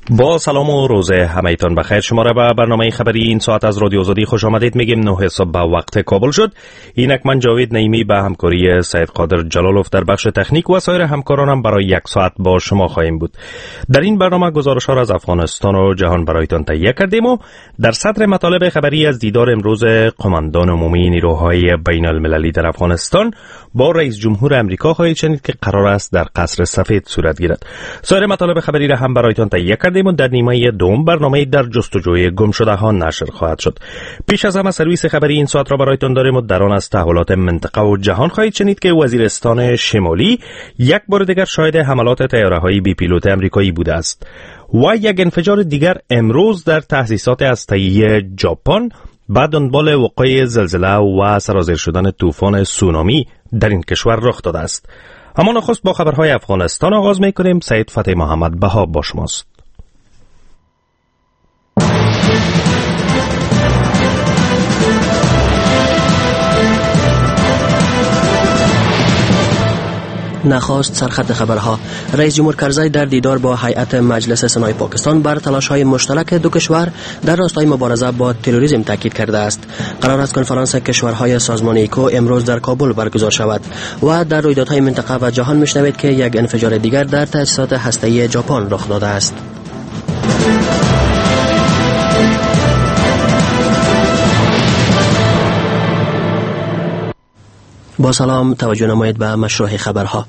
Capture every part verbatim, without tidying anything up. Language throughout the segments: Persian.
با سلام و روز همه‌تان بخیر. شما را به برنامه خبری این ساعت از رادیو آزادی خوش آمدید میگیم. نه صبح به وقت کابل شد. اینک من جاوید نعیمی به همکاری سید قادر جلالوف در بخش تکنیک و سایر همکارانم برای یک ساعت با شما خواهیم بود. در این برنامه گزارش‌ها را از افغانستان و جهان برایتان تهیه کردیم و در صدر مطالب خبری از دیدار امروز قماندان عمومی نیروهای بین المللی در افغانستان با رئیس جمهور امریکا خواهید شنید که قرار است در قصر سفید صورت گیرد. سایر مطالب خبری را هم برایتان تهیه کردیم و در نیمه دوم برنامه در جستجوی گمشده‌ها نشر خواهد شد. پیش از همه سرویس خبری این ساعت را برایتان داریم و در آن از تحولات منطقه و جهان خواهید شنید که وزیرستان شمالی یک بار دیگر شاهد حملات طیاره‌های بی پیلوت آمریکایی بوده است و یک انفجار دیگر امروز در تأسیسات هسته‌ای ژاپن بعد دنبال وقوع زلزله و سرازیر شدن طوفان سونامی در این کشور رخ داده است. اما نخست با خبرهای افغانستان آغاز می‌کنیم. سید فتح محمد بها با شماست. نخست سرخط خبرها. رئیس جمهور کرزی در دیدار با هیئت مجلس سنای پاکستان بر تلاش‌های مشترک دو کشور در راستای مبارزه با تروریسم تاکید کرده است. قرار است کنفرانس کشورهای سازمان ایکو امروز در کابل برگزار شود و در رویدادهای منطقه و جهان میشنوید که یک انفجار دیگر در تأسیسات هسته‌ای ژاپن رخ داده است. با سلام، توجه نمایید به مشروع خبرها.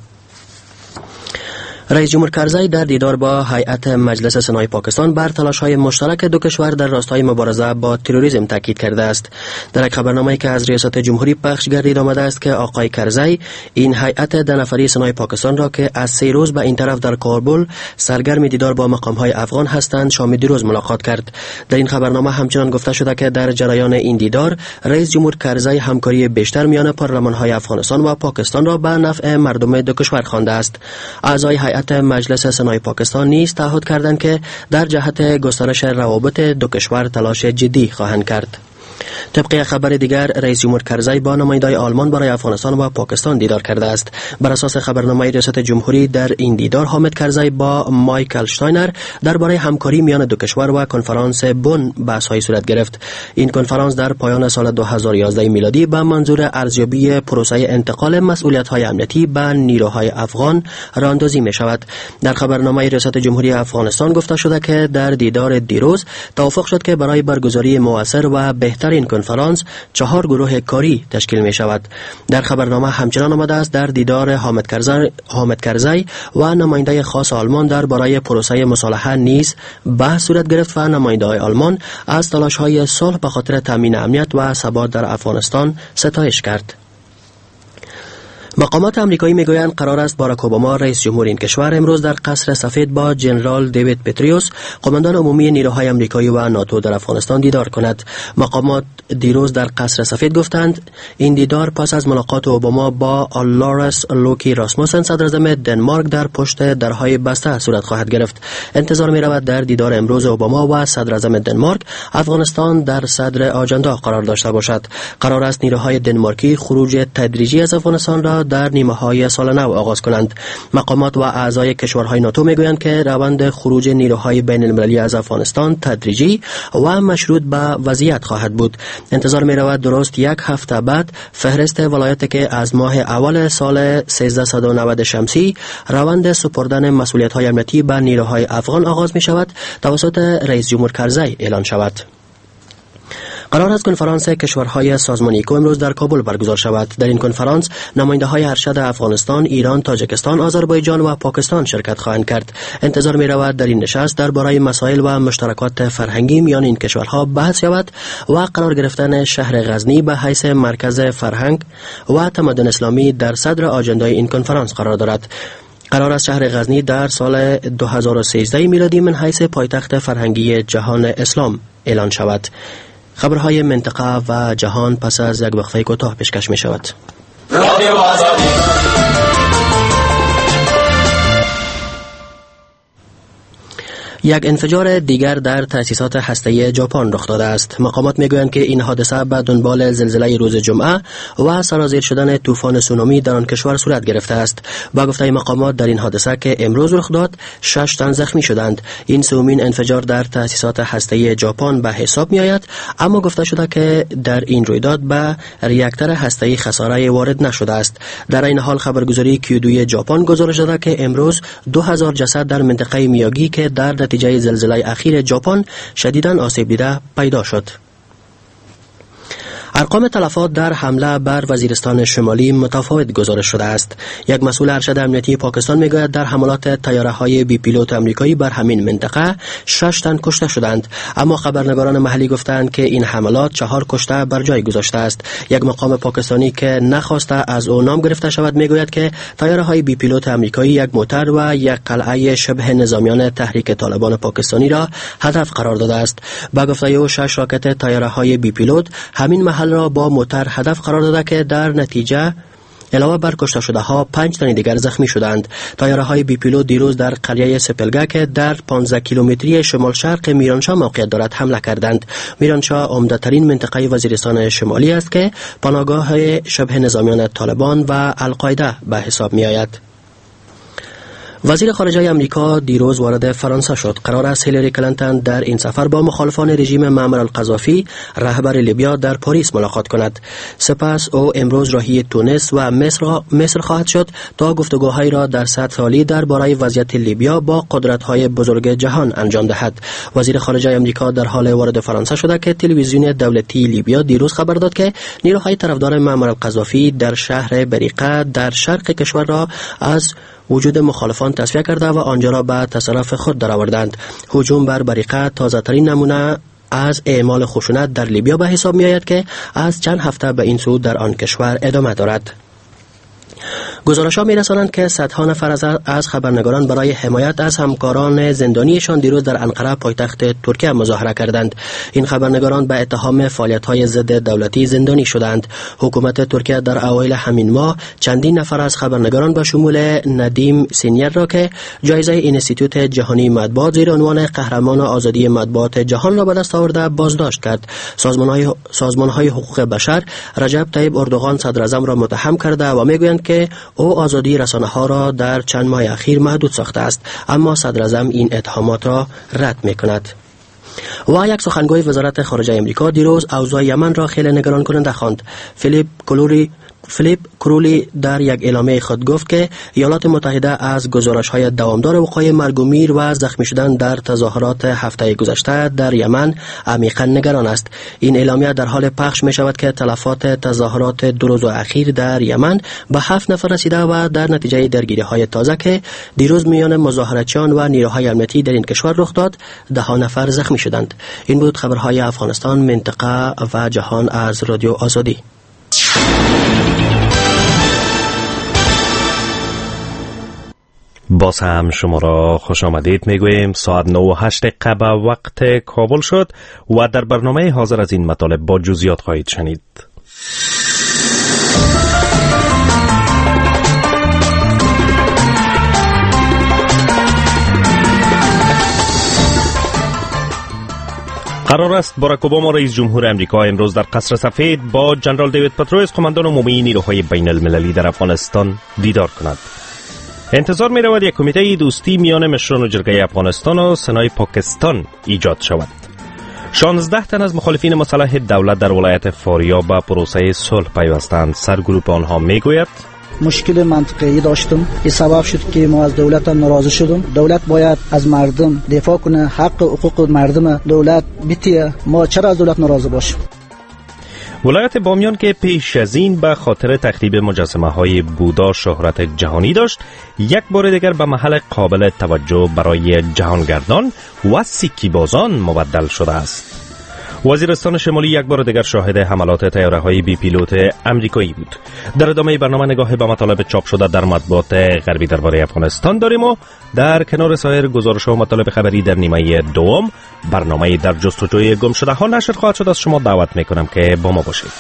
رئیس جمهور کرزی در دیدار با هیئت مجلس سنای پاکستان بر تلاش‌های مشترک دو کشور در راستای مبارزه با تروریسم تاکید کرده است. در یک خبرنامه‌ای که از ریاست جمهوری پخش گردید آمده است که آقای کرزی این هیئت ده نفری سنای پاکستان را که از سه روز به این طرف در کابل سرگرم دیدار با مقام‌های افغان هستند شام دیروز ملاقات کرد. در این خبرنامه همچنان گفته شده که در جریان این دیدار رئیس جمهور کرزی همکاری بیشتر میان پارلمان‌های افغانستان و پاکستان را به نفع مردم دو کشور خوانده است. اعضای هیئت مجلس سنای پاکستان نیز تعهد کردند که در جهت گسترش روابط دو کشور تلاش جدی خواهند کرد. طبق خبر دیگر رئیس جمهور کرزی با نمایندگان آلمان برای افغانستان و پاکستان دیدار کرده است. بر اساس خبرنامه ریاست جمهوری در این دیدار حامد کرزی با مایکل شتاینر درباره همکاری میان دو کشور و کنفرانس بن بحث‌های صورت گرفت. این کنفرانس در پایان سال دو هزار و یازده میلادی به منظور ارزیابی پروسه انتقال مسئولیت‌های امنیتی به نیروهای افغان راه‌اندازی می‌شود. در خبرنامه ریاست جمهوری افغانستان گفته شده که در دیدار دیروز توافق شد که برای برگزاری مؤثر و بهتر این کنفرانس چهار گروه کاری تشکیل می شود. در خبرنامه همچنان آمده است در دیدار حامد کرزی حامد کرزی و نماینده خاص آلمان در برای پروسه مصالحه نیز بحث صورت گرفت و نماینده آلمان از تلاش‌های صلح به خاطر تامین امنیت و ثبات در افغانستان ستایش کرد. مقامات آمریکایی میگویند قرار است باراک اوباما رئیس جمهور این کشور امروز در قصر سفید با جنرال دیوید پتریوس قماندان عمومی نیروهای آمریکایی و ناتو در افغانستان دیدار کند. مقامات دیروز در قصر سفید گفتند این دیدار پس از ملاقات اوباما با لارس لوکی راسموسن صدر اعظم دنمارک در پشت درهای بسته صورت خواهد گرفت. انتظار می رود در دیدار امروز اوباما و صدر اعظم دنمارک افغانستان در صدر آجنده قرار داشته باشد. قرار است نیروهای دنمارکی خروج تدریجی از افغانستان را در نیمه های سال نو آغاز کنند. مقامات و اعضای کشورهای ناتو میگویند که روند خروج نیروهای بین المللی از افغانستان تدریجی و مشروط به وضعیت خواهد بود. انتظار می رود درست یک هفته بعد فهرست ولایتی که از ماه اول سال سیزده و نود شمسی روند سپردن مسئولیت های امنیتی به نیروهای افغان آغاز می شود توسط رئیس جمهور کرزی اعلان شود. قرار است کنفرانس کشورهای سازمان ایکو امروز در کابل برگزار شود. در این کنفرانس نماینده‌های ارشد افغانستان، ایران، تاجیکستان، آذربایجان و پاکستان شرکت خواهند کرد. انتظار می رود در این نشست درباره مسائل و مشترکات فرهنگی میان این کشورها بحث یابد و قرار گرفتن شهر غزنی به حیث مرکز فرهنگ و تمدن اسلامی در صدر آجنده این کنفرانس قرار دارد. قرار است شهر غزنی در سال دو هزار و سیزده میلادی من حیث پایتخت فرهنگی جهان اسلام اعلان شود. خبرهای منطقه و جهان پس از یک وقفه کوتاه پیشکش می شود. یک انفجار دیگر در تأسیسات هسته‌ای ژاپن رخ داده است. مقامات میگویند که این حادثه به دنبال زلزله روز جمعه و سرازیر شدن طوفان سونامی در آن کشور صورت گرفته است. با گفته مقامات در این حادثه که امروز رخ داد، شش تن زخمی شدند. این سومین انفجار در تأسیسات هسته‌ای ژاپن به حساب میآید، اما گفته شده که در این رویداد به ریاکتور هسته‌ای خساره وارد نشده است. در این حال خبرگزاری کیودوی ژاپن گزارش داده که امروز دو هزار جسد در منطقه میاگی که در نتیجه زلزله اخیر ژاپن شدیداً آسیب دیده پیدا شد. ارقام تلفات در حمله بر وزیرستان شمالی متفاوت گزارش شده است. یک مسئول ارشد امنیتی پاکستان میگوید در حملات طیاره‌های بی پیلوت آمریکایی بر همین منطقه شش تن کشته شدند، اما خبرنگاران محلی گفتند که این حملات چهار کشته بر جای گذاشته است. یک مقام پاکستانی که نخواسته از او نام گرفته شود میگوید که طیاره‌های بی پیلوت آمریکایی یک موتر و یک قلعه شبه نظامیان تحریک طالبان پاکستانی را هدف قرار داده است. با گفته او شش راکت طیاره‌های بی پیلوت همین محل را با موتر هدف قرار داده که در نتیجه علاوه بر کشته شده ها پنج تن دیگر زخمی شدند. طیاره های بی پیلوت دیروز در قریه سپلگه که در پانزده کیلومتری شمال شرق میرانشاه موقعیت دارد حمله کردند. میرانشاه عمده ترین منطقه وزیرستان شمالی است که پناهگاه شبه نظامیان طالبان و القاعده به حساب می آید. وزیر خارجه آمریکا دیروز وارد فرانسه شد. قرار است هیلاری کلینتون در این سفر با مخالفان رژیم معمر القذافی رهبر لیبیا در پاریس ملاقات کند. سپس او امروز راهی تونس و مصر مصر خواهد شد تا گفتگوهایی را در سطح عالی درباره وضعیت لیبیا با قدرت‌های بزرگ جهان انجام دهد. وزیر خارجه آمریکا در حال وارد فرانسه شده که تلویزیون دولتی لیبیا دیروز خبر داد که نیروهای طرفدار معمر القذافی در شهر بریقه در شرق کشور را از وجود مخالفان تصفیه کرده و آنجا را به تصرف خود درآوردند. هجوم بر بریقه تازه‌ترین نمونه از اعمال خشونت در لیبیا به حساب می آید که از چند هفته به این سو در آن کشور ادامه دارد. گزارش‌ها می‌رسانند که صدها نفر از خبرنگاران برای حمایت از همکاران زندانیشان دیروز در انقره پایتخت ترکیه مظاهره کردند. این خبرنگاران به اتهام فعالیت‌های ضد دولتی زندانی شدند. حکومت ترکیه در اوایل همین ماه چندین نفر از خبرنگاران به شمول ندیم سینیر را که جایزه اینستیتوت جهانی مطبوعات زیر عنوان قهرمان آزادی مطبوعات جهان را به دست آورده بازداشت کرد. سازمان‌های سازمان‌های حقوق بشر رجب طیب اردوغان صدراعظم را متهم کرده و می‌گویند که او آزادی رسانه‌ها را در چند ماه اخیر محدود ساخته است، اما صدراعظم این اتهامات را رد می‌کند. و یک سخنگوی وزارت خارجه آمریکا دیروز اوضاع یمن را خیلی نگران کننده خواند. فیلیپ کلوری فلیپ کرولی در یک اعلامیه خود گفت که ایالات متحده از گزارش‌های دوامدار وقوع مرگ و میر و زخمی شدن در تظاهرات هفته گذشته در یمن عمیقاً نگران است. این اعلامیه در حال پخش می شود که تلفات تظاهرات دو روز اخیر در یمن به هفت نفر رسیده و در نتیجه درگیری‌های تازه که دیروز میان مظاهراتچیان و نیروهای امنیتی در این کشور رخ داد، ده ها نفر زخمی شدند. این بود خبرهای افغانستان، منطقه و جهان از رادیو آزادی. باز هم شما را خوش آمدید میگوییم. ساعت نه و هشت دقیقه به وقت کابل شد و در برنامه حاضر از این مطالب با جزئیات خواهید شنید. قرار است باراک اوباما رئیس جمهور امریکا امروز در قصر سفید با جنرال دیوید پتروس قماندان عمومی نیروهای بین المللی در افغانستان دیدار کند. انتظار می رود یک کمیته دوستی میان مشران و جرگه افغانستان و سنای پاکستان ایجاد شود. شانزده تن از مخالفین مسلح دولت در ولایت فاریاب به پروسه صلح پیوستند. سرگروپ آنها می گوید مشکل منطقه‌ای داشتم. این سبب شد که ما از دولت ناراضی شدم. دولت باید از مردم دفاع کنه، حق و حقوق مردم دولت بیتیه. ما چرا از دولت ناراضی باشیم؟ ولایت بامیان که پیش از این به خاطر تخریب مجسمه های بودا شهرت جهانی داشت، یک بار دیگر به محل قابل توجه برای جهانگردان و سیکی بازان مبدل شده است. وزیرستان شمالی یک بار دیگر شاهد حملات طیاره‌های بی پیلوت آمریکایی بود. در ادامه برنامه نگاهی به مطالب چاپ شده در مطبوعات غربی درباره افغانستان داریم و در کنار سایر گزارش‌ها و مطالب خبری در نیمه دوم برنامه در جستجوی گم شده ها نشر خواهد شد. از شما دعوت میکنم که با ما باشید.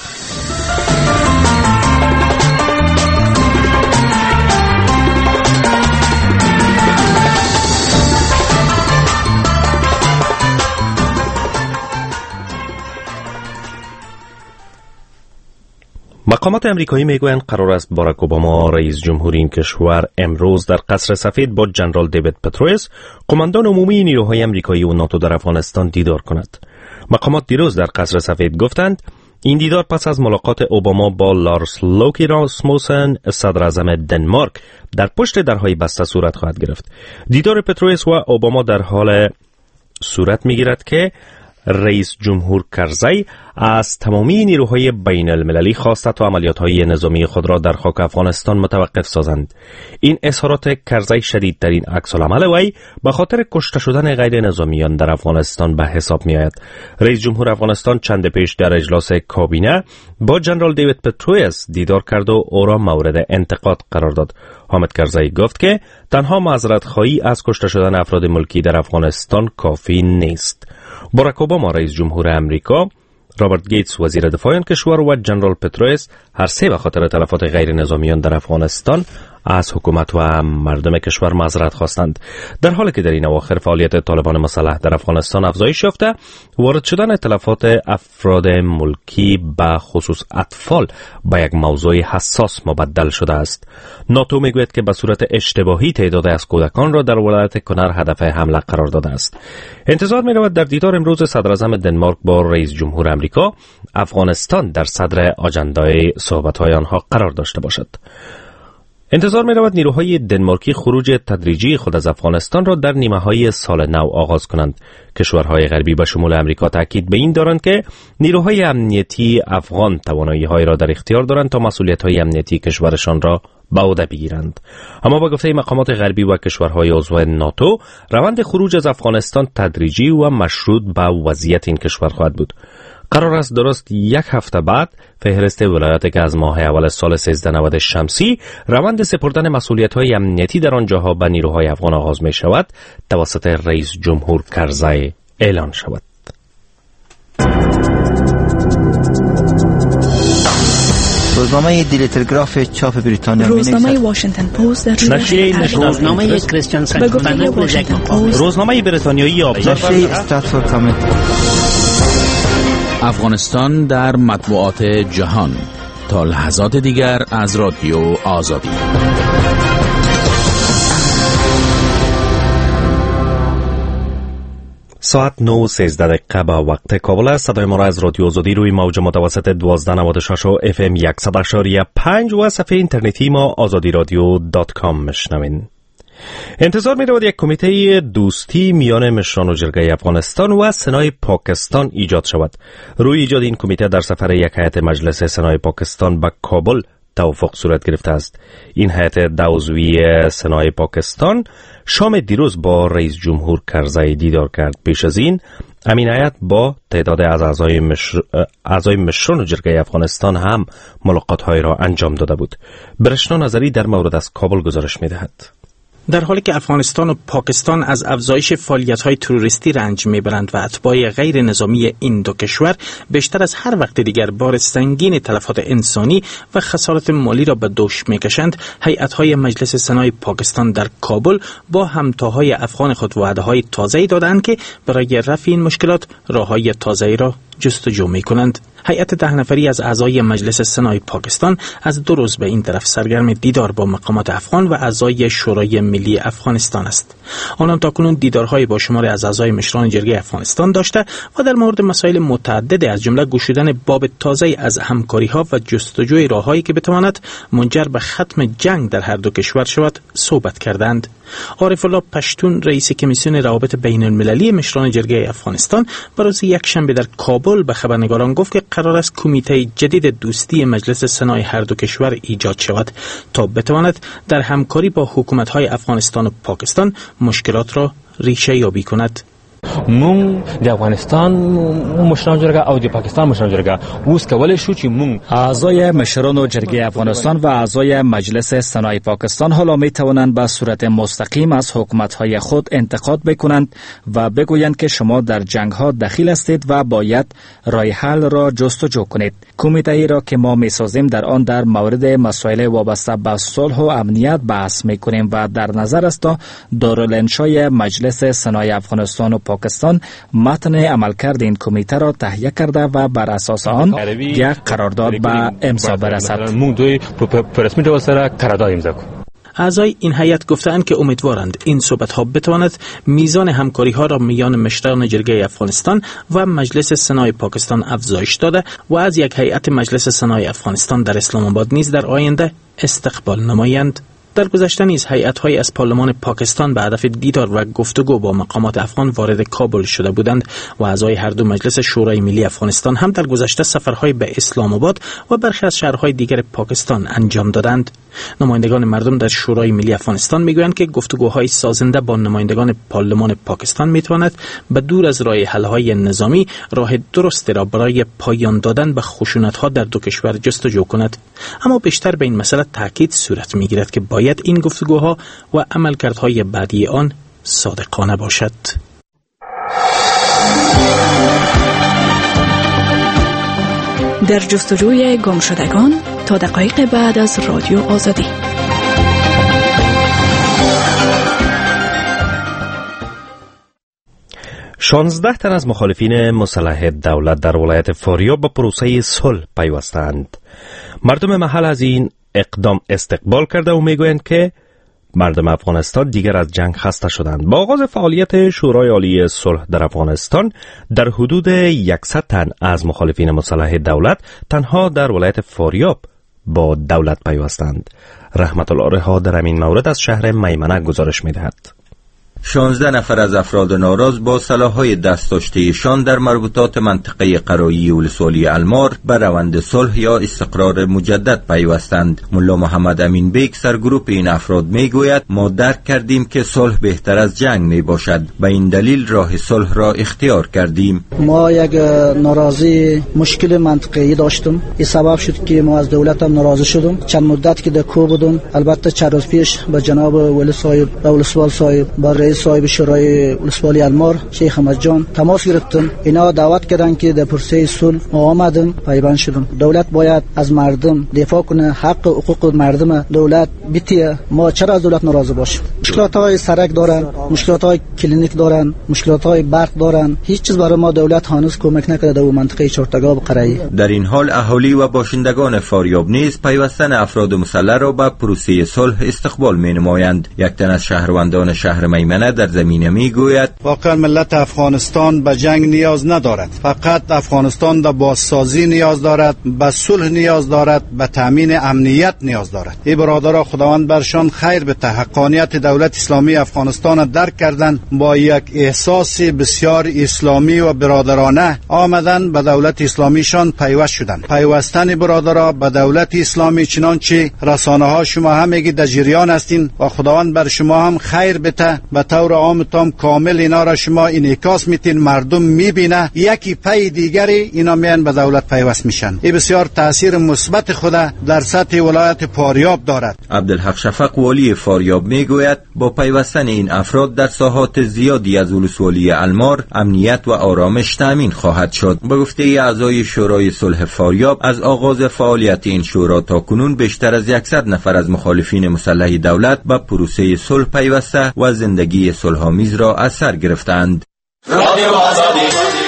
مقامات امریکایی میگویند قرار است باراک اوباما رئیس جمهور این کشور امروز در قصر سفید با جنرال دیوید پتروس قماندان عمومی نیروهای امریکایی و ناتو در افغانستان دیدار کند. مقامات دیروز در قصر سفید گفتند این دیدار پس از ملاقات اوباما با لارس لوکی راسموسن صدر اعظم دنمارک در پشت درهای بسته صورت خواهد گرفت. دیدار پتروس و اوباما در حال صورت میگیرد که رئیس جمهور کرزی از تمامی نیروهای بین المللی خواسته تا عملیات‌های نظامی خود را در خاک افغانستان متوقف سازند. این اظهارات کرزی شدیدترین عکس‌العمل وی به خاطر کشته شدن غیر نظامیان در افغانستان به حساب می‌آید. رئیس جمهور افغانستان چند پیش در اجلاس کابینه با جنرال دیوید پتروس دیدار کرد و او را مورد انتقاد قرار داد. حامد کرزی گفت که تنها معذرت خواهی از کشته شدن افراد ملکی در افغانستان کافی نیست. باراک اوباما رئیس جمهور امریکا، رابرت گیتس وزیر دفاع این کشور و جنرال پتروس هر سه به خاطر تلفات غیر نظامیان در افغانستان از حکومت و مردم کشور معذرت خواستند. در حالی که در این اواخر فعالیت طالبان مسلح در افغانستان افزایش یافته، وارد شدن تلفات افراد ملکی به خصوص اطفال به یک موضوع حساس مبدل شده است. ناتو میگوید که به صورت اشتباهی تعداد از کودکان را در ولایت کنر هدف حمله قرار داده است. انتظار می رود در دیدار امروز صدر اعظم دنمارک با رئیس جمهور امریکا افغانستان در صدر آجندای صحبت‌های آنها قرار داشته باشد. انتظار می رود نیروهای دنمارکی خروج تدریجی خود از افغانستان را در نیمه های سال نو آغاز کنند. کشورهای غربی به شمول امریکا تاکید به این دارند که نیروهای امنیتی افغان توانایی های را در اختیار دارند تا مسئولیت های امنیتی کشورشان را به عهده بگیرند. اما با گفته مقامات غربی و کشورهای عضو ناتو، روند خروج از افغانستان تدریجی و مشروط به وضعیت این کشور خواهد بود. قرار است درست یک هفته بعد فهرست ولایاتی که از ماه اول سال سیزده نود شمسی روند سپردن مسئولیت‌های امنیتی در آنجاها به نیروهای افغان آغاز می شود توسط رئیس جمهور کرزی اعلان شود. روزنامه دیلی تلگراف چاپ بریتانیا روزنامه واشنگتن پست نشریه روزنامه کریستیان سنت روزنامه بریتانیایی آبزار نشریه استراتفورد کامنت. افغانستان در مطبوعات جهان تا لحظات دیگر از رادیو آزادی. ساعت نه و سیزده دقیقه به وقت کابل است. صدای ما را از رادیو آزادی روی موج متوسط دوازده نود و شش و اف ام صد و پنج و صفحه اینترنتی ما آزادی رادیو دات کام میشنوین. انتظار می رود یک کمیته دوستی میان مشران و جرگه افغانستان و سنای پاکستان ایجاد شود. روی ایجاد این کمیته در سفر یک هیئت مجلس سنای پاکستان به کابل توافق صورت گرفته است. این هیئت دوزوی سنای پاکستان شام دیروز با رئیس جمهور کرزی دیدار کرد. پیش از این امین هیئت با تعداد از اعضای مشر... اعضای مشران و جرگه افغانستان هم ملاقات‌های را انجام داده بود. برشنا نظری در مورد از کابل گزارش می‌دهد. در حالی که افغانستان و پاکستان از افزایش فعالیت‌های تروریستی رنج می‌برند و اتباع غیر نظامی این دو کشور بیشتر از هر وقت دیگر بار سنگین تلفات انسانی و خسارات مالی را به دوش می‌کشند، هیئت‌های مجلس سنای پاکستان در کابل با همتاهای افغان خود وعده‌های تازه‌ای دادند که برای رفع این مشکلات راه‌های تازه‌ای را جستجو می‌کنند. هیئت ده نفری از اعضای مجلس سنای پاکستان از دو روز به این طرف سرگرم دیدار با مقامات افغان و اعضای شورای ملی افغانستان است. آنان تاکنون دیدارهای با شماری از اعضای مشران جرگه افغانستان داشته و در مورد مسائل متعدد از جمله گشودن باب تازه از همکاری‌ها و جستجوی راههایی که بتواند منجر به ختم جنگ در هر دو کشور شود صحبت کردند. عارف الله پشتون رئیس کمیسیون روابط بین المللی مشران جرگه افغانستان روز یکشنبه در کابل به خبرنگاران گفت که قرار است کمیته جدید دوستی مجلس سنای هر دو کشور ایجاد شود تا بتواند در همکاری با حکومت‌های افغانستان و پاکستان مشکلات را ریشه یابی کند. مون د افغانستان مشران جرګه او د پاکستان مشران جرګه اوس کولای شو چې مون اعضای مشران و جرگه افغانستان و اعضای مجلس سنای پاکستان حالا می توانند به صورت مستقیم از حکومت‌های خود انتقاد بکنند و بگویند که شما در جنگ‌ها دخیل هستید و باید راه حل را جستجو کنید. کمیته را که ما می‌سازیم در آن در مورد مسائل وابسته به صلح و امنیت بحث می‌کنیم و در نظر است تا دارالانشای مجلس سنای افغانستان و پاکستان متن عملکرد این کمیته را تهیه کرده و بر اساس آن یک قرارداد به امضا برسد. اعضای این هیئت گفتند که امیدوارند این صحبت‌ها بتواند میزان همکاری‌ها را میان مشران جرگه افغانستان و مجلس سنای پاکستان افزایش داده و از یک هیئت مجلس سنای افغانستان در اسلام آباد نیز در آینده استقبال نمایند. در گذشته نیز هیئت‌هایی از پارلمان پاکستان به هدف دیدار و گفتگو با مقامات افغان وارد کابل شده بودند و اعضای هر دو مجلس شورای ملی افغانستان هم در گذشته سفرهای به اسلام آباد و برخی از شهرهای دیگر پاکستان انجام دادند. نمایندگان مردم در شورای ملی افغانستان میگویند که گفتگوهای سازنده با نمایندگان پارلمان پاکستان میتواند به دور از راه حل‌های نظامی راه درستی را برای پایان دادن به خشونت‌ها در دو کشور جستجو کند. اما بیشتر به این مسئله تاکید صورت میگیرد که باید این گفتگوها و عملکردهای بعدی آن صادقانه باشد. در جستجوی گمشدگان تا دقایق بعد از رادیو آزادی. شانزده تن از مخالفین مسلح دولت در ولایت فاریاب به پروسه صلح پیوستند. مردم محل از این اقدام استقبال کرده و میگویند که مردم افغانستان دیگر از جنگ خسته شدند. با آغاز فعالیت شورای عالی صلح در افغانستان در حدود صد تن از مخالفین مسلح دولت تنها در ولایت فاریاب با دولت پیوستند. رحمت الله رها در این مورد از شهر میمنه گزارش می‌دهد. شانزده نفر از افراد ناراض با سلاح‌های دست داشته‌شان در مربوطات منطقه قرایی ولسوالی المار به روند صلح یا استقرار مجدد پیوستند. ملا محمد امین بیگ سرگروپ این افراد میگوید ما درک کردیم که صلح بهتر از جنگ می باشد، به این دلیل راه صلح را اختیار کردیم. ما یک ناراضی مشکل منطقه‌ای داشتیم، این سبب شد که ما از دولت هم ناراضی شدیم. چند مدت که در کو بودم، البته چند روز پیش با جناب ولی صاحب و ولسوال صاحب با رئیس صاحب شورای ولسوالی المار شیخ احمد جان تماس گرفتم. اینا دعوت کردن که در پروسه صلح ما آمدیم، پیوند شدیم. دولت باید از مردم دفاع کنه، حق و حقوق مردم دولت بیتیه. ما چرا از دولت ناراضی باشیم؟ مشکلات های سرک دارن، مشکلات های کلینیک دارن، مشکلات های برق دارن. هیچ چیز برای ما دولت هنوز کمک نکرده در منطقه چرتگاه و قرایی. در این حال اهالی و باشندگان فاریاب نیز پیوستن افراد مسلح را به پروسه صلح استقبال می‌نمایند. یک تن از شهروندان شهر میمنه در زمینه میگوید واقعا ملت افغانستان به جنگ نیاز ندارد، فقط افغانستان به بازسازی نیاز دارد، به صلح نیاز دارد، به تامین امنیت نیاز دارد. ای برادرها خداوند برشان خیر بده. حقانیت دولت اسلامی افغانستان درک کردن، با یک احساس بسیار اسلامی و برادرانه آمدن به دولت اسلامیشان پیوست شدن. پیوستن برادرها به دولت اسلامی چنانچه رسانه ها شما هم میگید در جریان هستین و خداوند بر شما هم خیر بده. به طور عام تام کامل اینا را شما انعکاس میتین، مردم میبینه یکی پی دیگری اینا میان به دولت پیوست میشن. این بسیار تاثیر مثبت خود در سطح ولایت فاریاب دارد. عبدالحق شفق والی فاریاب میگوید با پیوستن این افراد در ساحات زیادی از ولسوالی المار امنیت و آرامش تامین خواهد شد. به گفته اعضای شورای صلح فاریاب از آغاز فعالیت این شورا تا کنون بیشتر از صد نفر از مخالفین مسلح دولت به پروسه صلح پیوسته و زندگی صلح‌آمیز را از سر گرفتند. رادیو آزادی.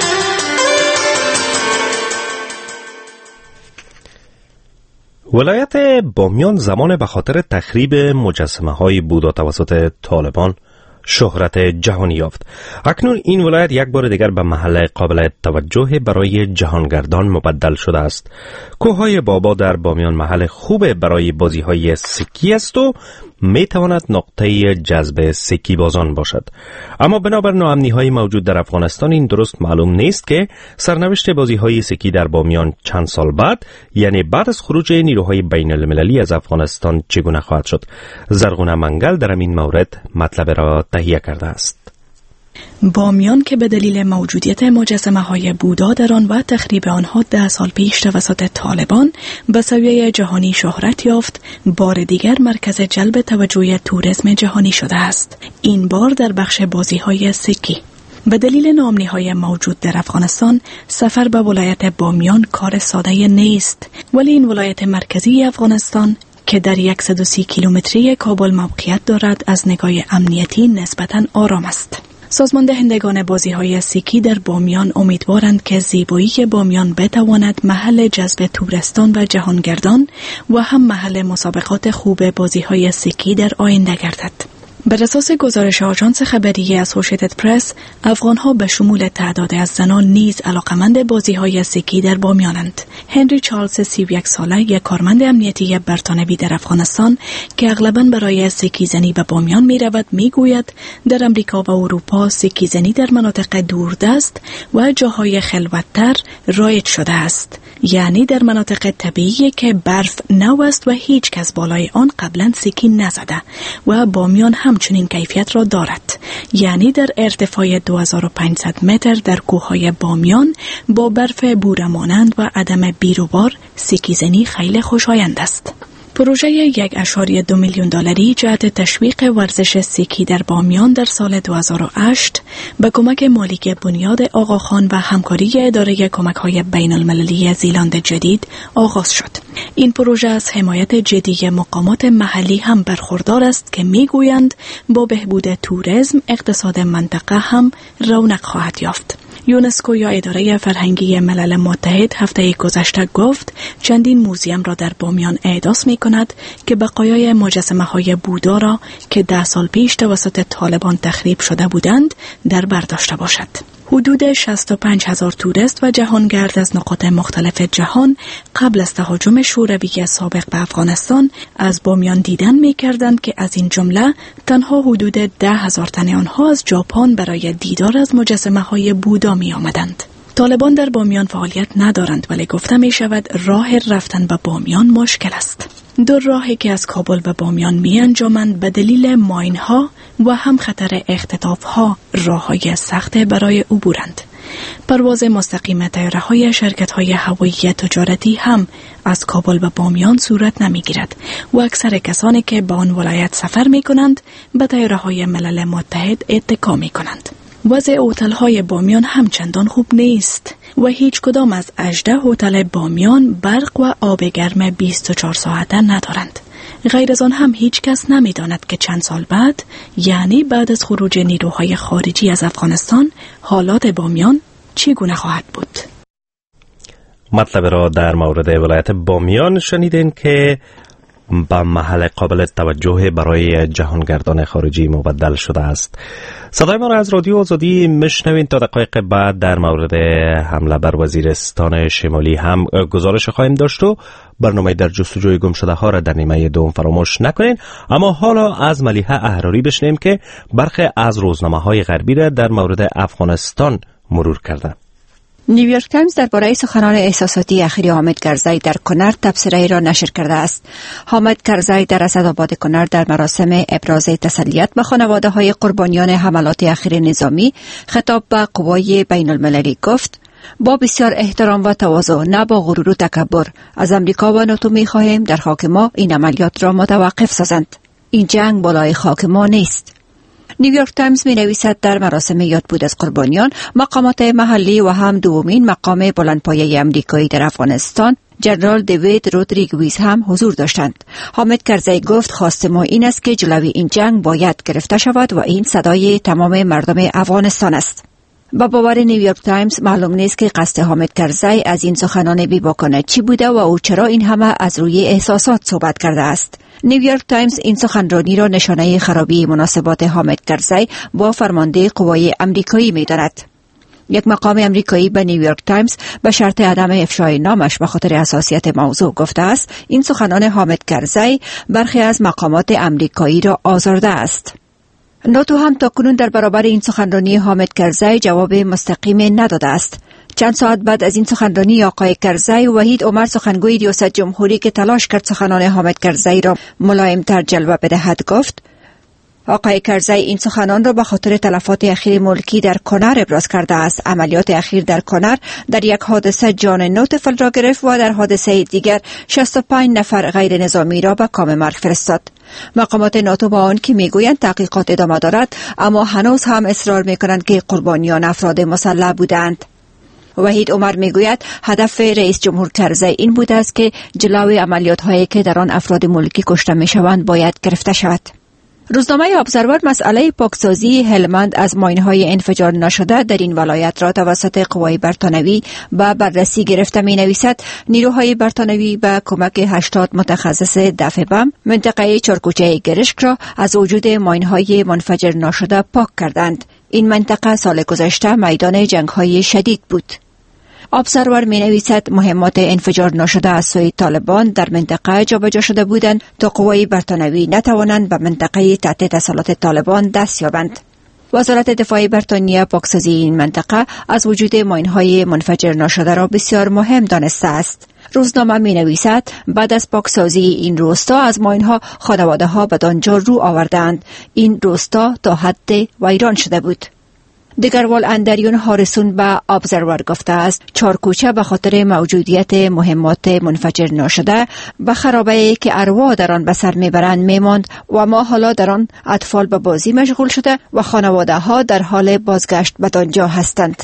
ولایت بامیان زمان به خاطر تخریب مجسمه های بودا توسط طالبان شهرت جهانی یافت. اکنون این ولایت یک بار دیگر به محل قابل توجه برای جهانگردان مبدل شده است. کوههای بابا در بامیان محل خوب برای بازی های سکی است و می تواند نقطه جذب سکی بازان باشد. اما بنابر ناامنی های موجود در افغانستان این درست معلوم نیست که سرنوشت بازی های سکی در بامیان چند سال بعد، یعنی بعد از خروج نیروهای بین المللی از افغانستان چگونه خواهد شد. زرغونه منگل در این مورد مطلب را تهیه کرده است. بامیان که به دلیل موجودیت مجسمه های بودا در آن و تخریب آنها ده سال پیش توسط طالبان به سویه جهانی شهرت یافت، بار دیگر مرکز جلب توجه توریسم جهانی شده است. این بار در بخش بازی های سکی. به دلیل ناامنی های موجود در افغانستان سفر به ولایت بامیان کار ساده نیست، ولی این ولایت مرکزی افغانستان که در صد و سی کیلومتری کابل موقعیت دارد از نگاه امنیتی نسبتاً آرام است. سازمان دهندگان بازی‌های سکی در بامیان امیدوارند که زیبایی بامیان بتواند محل جذب تورستان و جهانگردان و هم محل مسابقات خوب بازی‌های سکی در آینده گردد. بر اساس گزارش آژانس خبری اسوشیتد پرس، افغان‌ها به شمول تعداد از زنان نیز علاقمند بازی‌های سکی در بامیانند. هنری چارلز سی و یک ساله، یک کارمند امنیتی برتانوی در افغانستان که اغلباً برای سکی زنی به بامیان می‌رود، می‌گوید در امریکا و اروپا سکی زنی در مناطق دوردست و جاهای خلوت‌تر رایج شده است، یعنی در مناطق طبیعی که برف نو است و هیچ کس بالای آن قبلا سکی نزده و بامیان همچنین کیفیت را دارد، یعنی در ارتفاع دو هزار و پانصد متر در کوههای بامیان با برف بوره مانند و عدم بیروبار سکی زنی خیلی خوشایند است. پروژه یک ممیز دو میلیون دلاری جهت تشویق ورزش سکی در بامیان در سال دو هزار و هشت به کمک مالی بنیاد آقاخان و همکاری اداره کمک‌های بین المللی زیلند جدید آغاز شد. این پروژه از حمایت جدی مقامات محلی هم برخوردار است که میگویند با بهبود توریسم اقتصاد منطقه هم رونق خواهد یافت. یونسکو یا اداره فرهنگی ملل متحد هفته گذشته گفت چندین موزیم را در بامیان احداث می کند که بقایای مجسمه های بودا را که ده سال پیش توسط طالبان تخریب شده بودند در بر داشته باشد. حدود شصت و پنج هزار توریست و جهانگرد از نقاط مختلف جهان قبل از تهاجم شوروی سابق به افغانستان از بامیان دیدن می کردند که از این جمله تنها حدود ده هزار تن آنها از ژاپن برای دیدار از مجسمه های بودا می آمدند. طالبان در بامیان فعالیت ندارند، ولی گفته می شود راه رفتن به بامیان مشکل است. دو راهی که از کابل به بامیان می انجامند به دلیل ماین ها و هم خطر اختطاف ها راه های سخت برای عبورند. پرواز مستقیم طیاره های شرکت های هوایی تجارتی هم از کابل به بامیان صورت نمی گیرد و اکثر کسانی که به آن ولایت سفر می کنند به طیاره های ملل متحد اتکا می کنند. وضع هتل های بامیان همچندان خوب نیست و هیچ کدام از هجده هتل بامیان برق و آب گرم بیست و چهار ساعته ندارند. غیر از آن هم هیچ کس نمی داند که چند سال بعد، یعنی بعد از خروج نیروهای خارجی از افغانستان، حالات بامیان چگونه خواهد بود. مطلب را در مورد ولایت بامیان شنیدین که به محل قابل توجه برای جهانگردان خارجی مبدل شده است. صدای ما را از رادیو آزادی میشنوین. تا دقایق بعد در مورد حمله بر وزیرستان شمالی هم گزارش خواهیم داشت و برنامه در جستجوی گم شده ها را در نیمه دوم فراموش نکنین. اما حالا از ملیحه احراری بشنویم که برخی از روزنامه های غربی را در مورد افغانستان مرور کرده. نیویورک تایمز درباره سخنان احساساتی اخیر حامد کرزی در کنر تبصره را نشر کرده است. حامد کرزی در اسدآباد کنر در مراسم ابراز تسلیت به خانواده های قربانیان حملات اخیر نظامی خطاب به قوای بین المللی گفت: با بسیار احترام و تواضع، نه با غرور و تکبر، از امریکا و ناتو می خواهیم در خاک ما این عملیات را متوقف سازند. این جنگ بالای خاک ما نیست. نیویورک تایمز می نویسد در مراسم یادبود از قربانیان، مقامات محلی و هم دومین مقام بلندپایه امریکایی در افغانستان جنرال دیوید رودریگویز هم حضور داشتند. حامد کرزی گفت خواست ما این است که جلوی این جنگ باید گرفته شود و این صدای تمام مردم افغانستان است. با باور نیویورک تایمز معلوم نیست که قصد حامد کرزی از این سخنان بی‌باکانه چی بوده و او چرا این همه از روی احساسات صحبت کرده است. نیویورک تایمز این سخنرانی را نشانه خرابی مناسبات حامد کرزی با فرمانده قوای امریکایی می‌داند. یک مقام امریکایی به نیویورک تایمز به شرط عدم افشای نامش به خاطر حساسیت موضوع گفته است این سخنان حامد کرزی برخی از مقامات امریکایی را آزرده است. ناتو هم تاکنون در برابر این سخنرانی حامد کرزی جواب مستقیم نداده است. چند ساعت بعد از این سخنرانی آقای کرزی، وحید عمر سخنگوی ریاست جمهوری که تلاش کرد سخنان حامد کرزی را ملایم‌تر جلوه بدهد گفت: آقای کرزی این سخنان را به خاطر تلفات اخیر ملکی در کنر ابراز کرده است. عملیات اخیر در کنر در یک حادثه جان نه طفل را گرفت و در حادثه دیگر شصت و پنج نفر غیر نظامی را به کام مرگ فرستاد. مقامات ناتو با آن که میگویند تحقیقات ادامه دارد، اما هنوز هم اصرار میکنند که قربانیان افراد مسلح بودند. وحید عمر میگوید هدف رئیس جمهور کرزی این بوده است که جلوی عملیات هایی که در آن افراد ملکی کشته میشوند باید گرفته شود. روزنامه ابزرور مسئله پاکسازی هلمند از ماین‌های انفجار نشده در این ولایت را توسط قوای برتانوی به بررسی گرفته می‌نویسد. نیروهای برتانوی به کمک هشتاد متخصص دفع بم منطقه چارکوچه گرشک را از وجود ماین‌های منفجر نشده پاک کردند. این منطقه سال گذشته میدان جنگ‌های شدید بود. ابزرور می نویسد مهمات انفجار نشده از سوی طالبان در منطقه جابجا شده بودند تا قوای برتانوی نتوانند به منطقه تحت تسلط طالبان دست یابند. وزارت دفاع بریتانیا پاکسازی این منطقه از وجود ماین‌های منفجر نشده را بسیار مهم دانسته است. روزنامه می نویسد بعد از پاکسازی این روستا از ماین‌ها خانواده ها به آنجا رو آوردند. این روستا تا حد ویران شده بود. دگروال اندریون هارسون به ابزرور گفته است چارکوچه به خاطر موجودیت مهمات منفجر نشده به خرابه‌ای که ارواح در آن به سر میبرند میماند و ما حالا در آن اطفال به بازی مشغول شده و خانواده ها در حال بازگشت به آنجا هستند.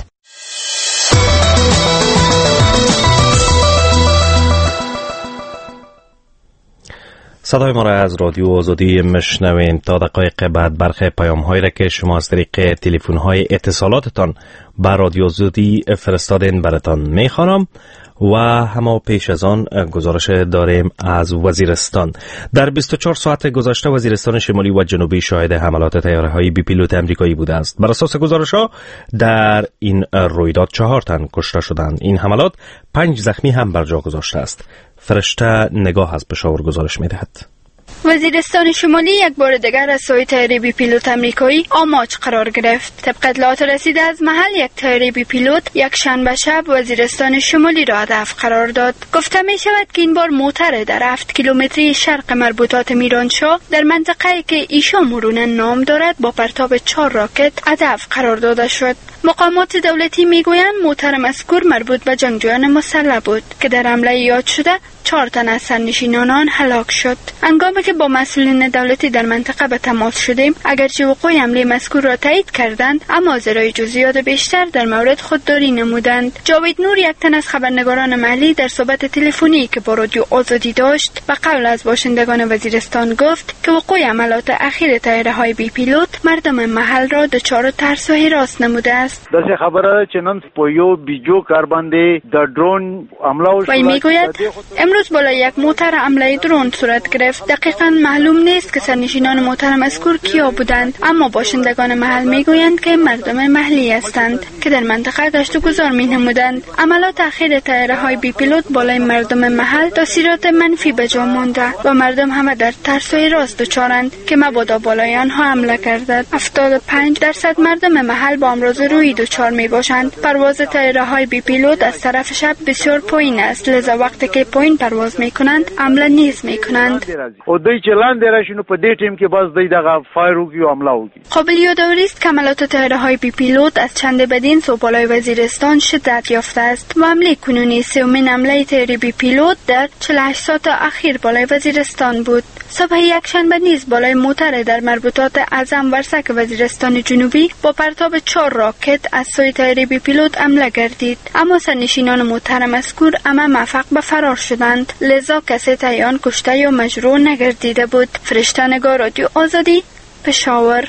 صدای ما را از رادیو آزادی مشنوین. تا دقایق بعد برخی پیام هایی را که شما از طریق تلفن های اتصالاتتان به رادیو آزادی فرستادین براتان میخوانم و همه پیش از آن گزارش داریم از وزیرستان. در بیست و چهار ساعت گذشته وزیرستان شمالی و جنوبی شاهد حملات طیاره های بی پیلوت امریکایی بوده است. بر اساس گزارش ها در این رویداد چهار تن کشته شدند. این حملات پنج زخمی هم بر جا گذاشته است. فرشته نگاه از پشاور گزارش می‌دهد. وزیرستان شمالی یک بار دیگر از سوی طیاره بی پیلوت امریکایی آماج قرار گرفت. طبق اطلاعات رسیده از محل یک طیاره بی پیلوت یک شنبه شب وزیرستان شمالی را هدف قرار داد. گفته می شود که این بار موتر در هفت کیلومتری شرق مربوطات میرانشاه در منطقه‌ای که ایشا مورونه نام دارد با پرتاب چهار راکت هدف قرار داده شد. مقامات دولتی میگویند موتر مذکور مربوط به جنگجویان مسلح بود که در حمله یاد شده چهار تن از سرنشینان آن هلاک شد. هنگامی که با مسئولین دولتی در منطقه به تماس شدیم، اگرچه وقوع حمله مذکور را تایید کردند، اما از ارائه جزئیات بیشتر در مورد خودداری نمودند. جاوید نور، یک تن از خبرنگاران محلی، در صحبت تلفنی که با رادیو آزادی داشت به قول از باشندگان وزیرستان گفت که وقوع حملات اخیر طیاره‌های بی پیلوت مردم محل را دچار ترس و هراس نموده است. داسې خبره چې نن په یو بیجو کار باندې د درون حمله وشوه. وی میگوید امروز بالا یک موتر حمله درون صورت گرفت. دقیقاً معلوم نیست که سرنشینان موتر مذکور کیا بودند، اما باشندگان محل میگویند که مردم محلی هستند که در منطقه گشت و گذار می نمودند. عملات اخیر طیاره‌های بی پیلوت بالای مردم محل تاثیرات منفی به جا مانده و مردم همه در ترس و هراس دچارند که مبادا بالای آنها حمله گردد. هفتاد و پنج درصد مردم محل با امراض روحی دچار می باشند. پرواز طیاره‌های بی پیلوت از طرف شب بسیار پایین است، لذا وقتی که پایین پرواز می کنند حمله نیز می کنند. او دوی چې لاندې راشي نو په دې ټیم کې باز دوی دغه فایر وکړي او حمله وکړي. قابل یادآوری است که حملات طیاره‌های بی پیلوت از چند بدین صبح بالای وزیرستان شدت یافته است و حمله کنونی سومین حمله طیاره بی پیلوت در چهل و هشت ساعت اخیر بالای وزیرستان بود. صبح یکشنبه نیز بالای موتر در مربوطات اعظم ورسک وزیرستان جنوبی با پرتاب چهار راکت از سوی طیاره بی پیلوت حمله گردید، اما سرنشینان موتر مذکور همه موفق به فرار شدند، لذا کسی تایان کشته یا مجروح نگردیده بود. فرشته نگار، رادیو آزادی، پشاور.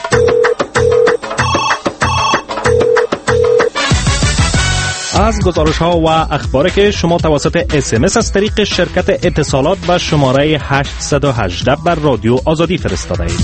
از گزارش ها و اخباری که شما توسط اس ام اس از طریق شرکت اتصالات به شماره هشت یک هشت بر رادیو آزادی فرستاده اید.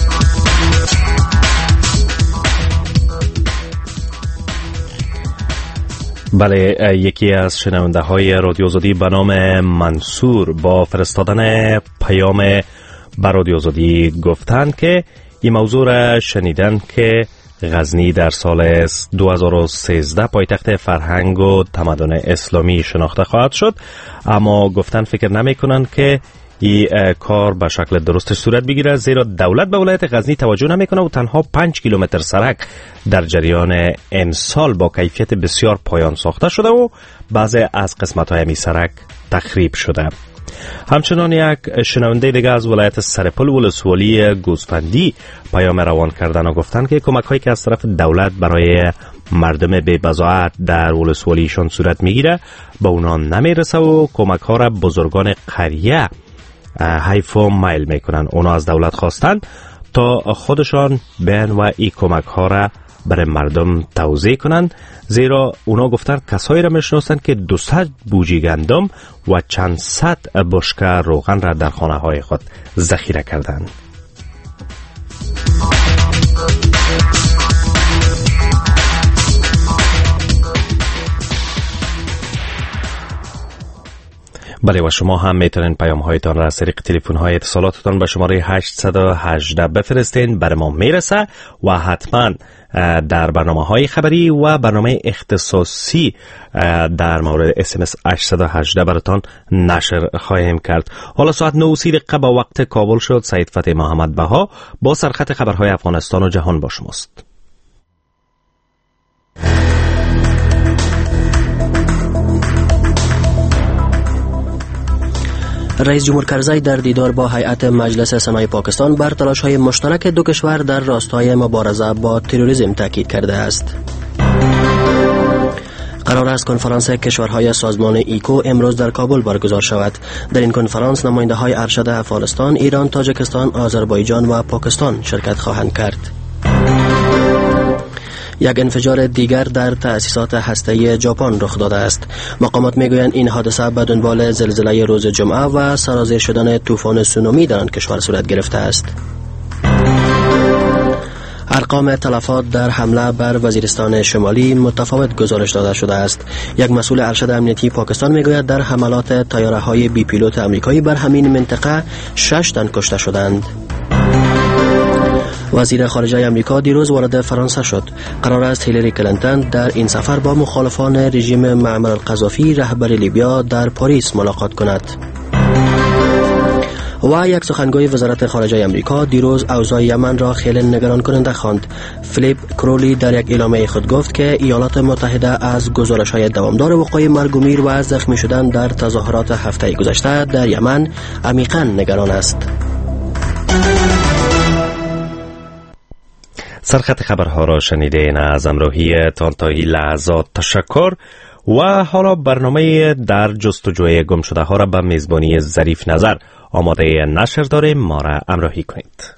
بله، یکی از شنونده های رادیو آزادی به نام منصور با فرستادن پیام به رادیو آزادی گفتند که این موضوع را شنیدن که غزنی در سال دو هزار و سیزده پایتخت فرهنگ و تمدن اسلامی شناخته خواهد شد، اما گفتن فکر نمی کنند که این کار به شکل درست صورت بگیره، زیرا دولت به ولایت غزنی توجه نمی کنه و تنها پنج کیلومتر سرک در جریان امسال با کیفیت بسیار پایان ساخته شده و بعضی از قسمت های می سرک تخریب شده. همچنان یک شنونده دیگه از ولایت سرپل ولسوالی گوسفندی پیام روان کردن و گفتن که کمک هایی که از طرف دولت برای مردم بی بضاعت در ولسوالیشان صورت میگیره به اونا نمیرسه و کمک ها را بزرگان قریه حیف و میل میکنن. اونا از دولت خواستن تا خودشان بیان و این کمک ها را برای مردم توزیع کنند، زیرا اونا گفتند کسایی را میشناسند که دوصد بوجی گندم و چند صد بشکه روغن را در خانه های خود ذخیره کردند. بله و شما هم میتونین پیام هایتان را از طریق تلفن های اتصالاتتان به شماره هشت یک هشت بفرستین، بر ما میرسه و حتما در برنامه های خبری و برنامه اختصاصی در مورد اس ام اس هشت یک هشت براتان نشر خواهیم کرد. حالا ساعت نه و سی دقیقه با وقت کابل شد. سعید فتح محمد بها با سرخط خبرهای افغانستان و جهان با شماست. رئیس جمهور کرزی در دیدار با هیئت مجلس سنای پاکستان بر تلاش‌های مشترک دو کشور در راستای مبارزه با تروریسم تاکید کرده است. قرار است کنفرانس کشورهای سازمان ایکو امروز در کابل برگزار شود. در این کنفرانس نماینده‌های ارشد افغانستان، ایران، تاجیکستان، آذربایجان و پاکستان شرکت خواهند کرد. یک انفجار دیگر در تأسیسات هسته‌ای ژاپن رخ داده است. مقامات میگویند این حادثه به دنبال زلزله روز جمعه و سرازیر شدن طوفان سونامی در آن کشور صورت گرفته است. ارقام تلفات در حمله بر وزیرستان شمالی متفاوت گزارش داده شده است. یک مسئول ارشد امنیتی پاکستان میگوید در حملات طیاره‌های بی پیلوت آمریکایی بر همین منطقه شش تن کشته شدند. وزیر خارجه آمریکا دیروز وارد فرانسه شد. قرار است هیلاری کلینتون در این سفر با مخالفان رژیم معمر القذافی رهبر لیبیا در پاریس ملاقات کند. و یک سخنگوی وزارت خارجه آمریکا دیروز اوضاع یمن را خیلی نگران کننده خواند. فلیپ کرولی در یک اعلامیه خود گفت که ایالات متحده از گزارش‌های دوامدار وقوع مرگ و میر و زخمی شدن در تظاهرات هفته گذشته در یمن عمیقاً نگران است. سرخط خبرها را شنیدین. از امروهی تان تا این لحظات تشکر. و حالا برنامه در جستجوی گم شده ها را به میزبانی ظریف نظر آماده نشر داریم. ما را همراهی کنید.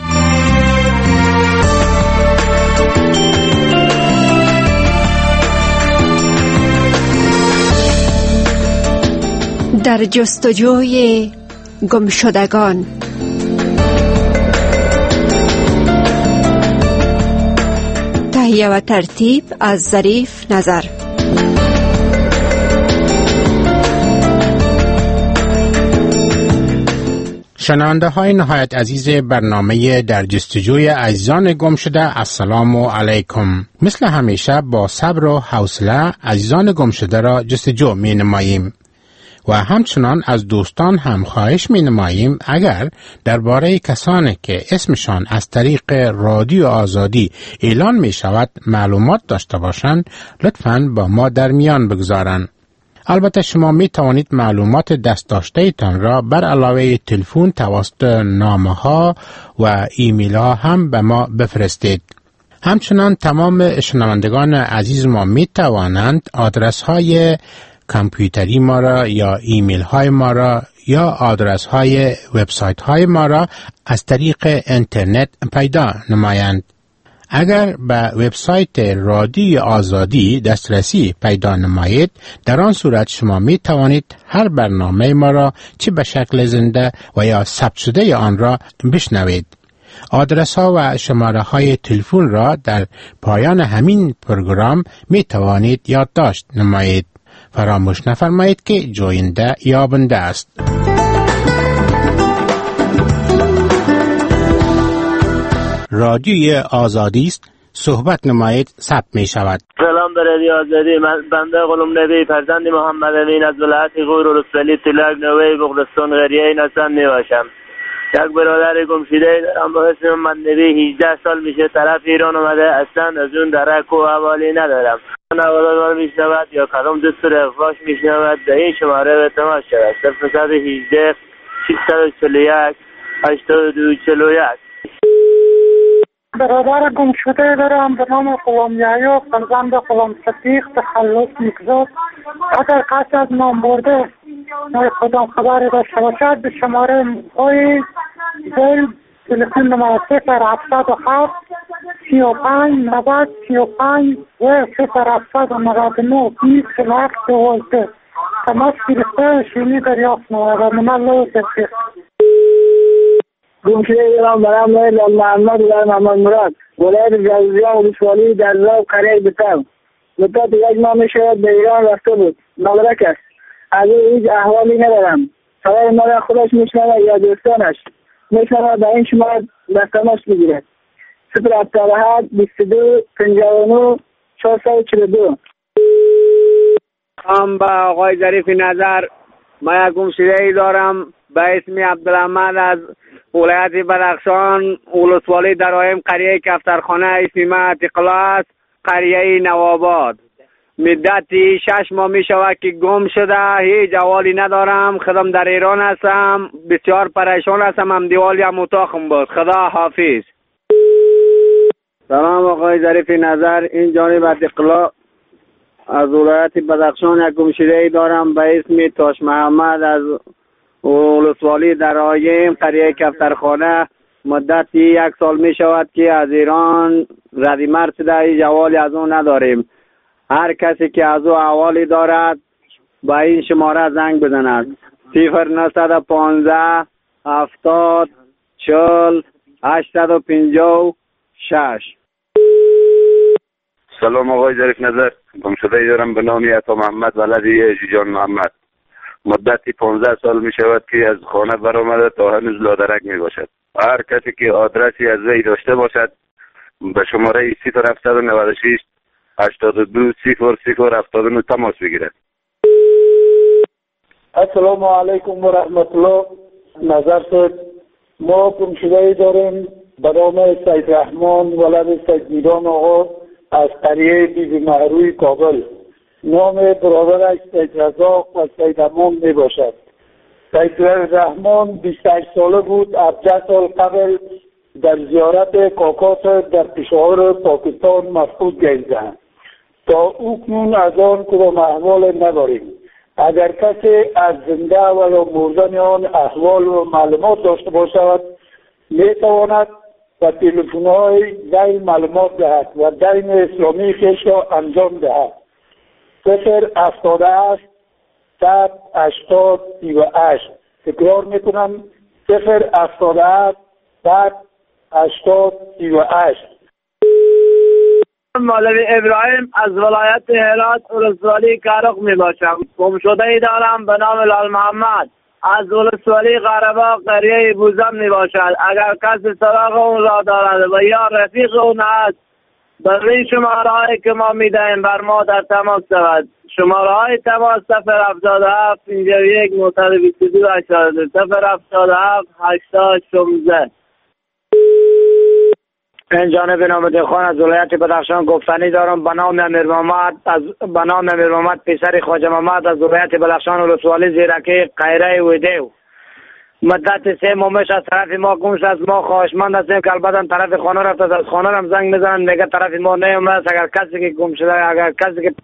در جستجوی گم شدگان. تهیه و ترتیب از ظریف نظر. شنونده های نهایت عزیز برنامه در جستجوی عزیزان گم شده، السلام علیکم. مثل همیشه با صبر و حوصله عزیزان گم شده را جستجو می نماییم و همچنان از دوستان هم خواهش می نماییم اگر درباره کسانی که اسمشان از طریق رادیو آزادی اعلان می شود معلومات داشته باشند، لطفاً با ما در میان بگذارند. البته شما می توانید معلومات دست داشته تان را بر علاوه تلفن توسط نامه ها و ایمیل ها هم به ما بفرستید. همچنان تمام شنوندگان عزیز ما می توانند آدرس های کامپیوتری ما را یا ایمیل های ما را یا آدرس های وبسایت های ما را از طریق اینترنت پیدا نمایند. اگر به وبسایت رادیو آزادی دسترسی پیدا نمایید، در آن صورت شما می توانید هر برنامه ما را چه به شکل زنده و یا ثبت شده آن را بشنوید. آدرس ها و شماره های تلفن را در پایان همین پروگرام می توانید یادداشت نمایید. فراموش نفرمایید که جوینده یابنده است. رادیوی آزادی است. صحبت نمایید ثبت می شود. سلام به رادیو آزادی. من بنده غلام نبی فرزند محمد امین از ولایت غور و رسولی تلاق نوی بغلستان غریه نسان می باشم. یک برادر گمشده دارم با اسم محمد نبی. هجده سال میشه طرف ایران آمده. اصلا از اون درک و حوالی ندارم. نوادار میشنود یا کدام دستور اخفاش میشنود در این شماره به تماس شود. صفر هجده ششصد و چهل و یک هشتاد و دو چهل و یک. برادر گم شده دارم به نام غلام یحیی فرزند غلام صدیق تخلص میگذار. اگر کسی از نام برده ما کدام خبری داشته باشد به شماره های دل تلفن نمبر صفر هفتصد و هفت سی و پنج نود سی و پنج و صفر هفتصد و نود و نه بیست چهل و هفت دوازده. تماس گرفته شونی دریافت نمود نمال دسته. گمشده ایران برام لال محمد و محمد مراد ولایت جوزجان ولسوالی در زاو قریه بتم. مدت یک ماه می شود به ایران رفته بود. مبارک است. از او هیچ احوالی ندارم. صدای ما را خودش میشنوه یا دوستانش میشنوه به این شماره در تماس میگیرد. صفر هفتاد و هفت بیست و دو پنجاه و نه چهارصد و چهل و دو. هم با آقای ظریف نظر ما یک گمشده ای دارم به اسم عبدالحمد از ولایت بدخشان ولسوالی درایم قریه کفترخانه اسم ما اتقلا است قریه نواباد. مدتی شش ماه می شود که گم شده هیچ احوالی ندارم. خودم در ایران هستم بسیار پریشان هستم. هم دیوالی هم اتاقم بود. خدا حافظ. سلام آقای ظریف نظر این جانب اتقلا از ولایت بدخشان یک گمشده ای دارم به اسم تاش محمد از ولسوالی درایم قریه کفترخانه. مدتی یک سال می شود که از ایران ردی مرد شده هیچ احوالی از اون نداریم. هر کسی که از او احوالی دارد با این شماره زنگ بزند صفر نهصد و پانزده هفتاد چهل هشتصد و پنجاه و شش. سلام آقای ظریف نظر گمشده ای دارم به نام عطا محمد ولد جان محمد. مدتی پانزده سال می شود که از خانه برآمده تا هنوز لادرک می باشد. هر کسی که آدرسی از وی داشته باشد به شماره صفر هفتصد و نود و شش هشتاد و دو صفر صفر هفتاد و نه تماس بگیرد. السلام علیکم و رحمت الله. نظر شد ما گمشده ای داریم به نام سید رحمان ولد سید میران آقا از قریه بیبی مهروی کابل. نام برادرش سید رزاق و سید امان می باشد. سید رحمان بیست و هشت ساله بود. هفده سال قبل در زیارت کاکاس در پشاور پاکستان مفقود گشتند. تا او کنون از آن کدام احوال نداریم. اگر کسی از زنده و یا مردن آن احوال و معلومات داشته باشد می تواند و تلفن های دین معلومات دهد و دین اسلامی خیش را انجام دهد. صفر هفتاد و هشت صد هشتاد سی و هشت. تکرار میکنم صفر هفتاد و هشت صد هشتاد سی و هشت. مولوی ابراهیم از ولایت هرات ولسوالی کرق می باشم. گمشده ای دارم به نام لال محمد از ولسوالی قره‌باغ قریه بوزم می باشد. اگر کسی سراغ اون را دارد و یا رفیق اون است به این شماره هایی که ما می دهیم بر ما در تماس شود. شماره های تماس صفر هفتاد و هفت پنجاه و یک نهصد و بیست و دو هشتاد و دو صفر هفتاد و هفت هشتاد شانزده. این جانب نامده خان از ولایت بدخشان گفتنی دارم به نام امیر محمد از به نام امیر محمد پسر خواجه محمد از ولایت بدخشان ولسوالی زیرکی قیره ویدیو. مدت سه ماهش از طرف ما گم شد. از ما خواهشمند هستیم که البته طرف خانه رفت از خانه هم زنگ میزنن میگه طرف ما نیومد. اگر کسی که گم شده اگر کسی که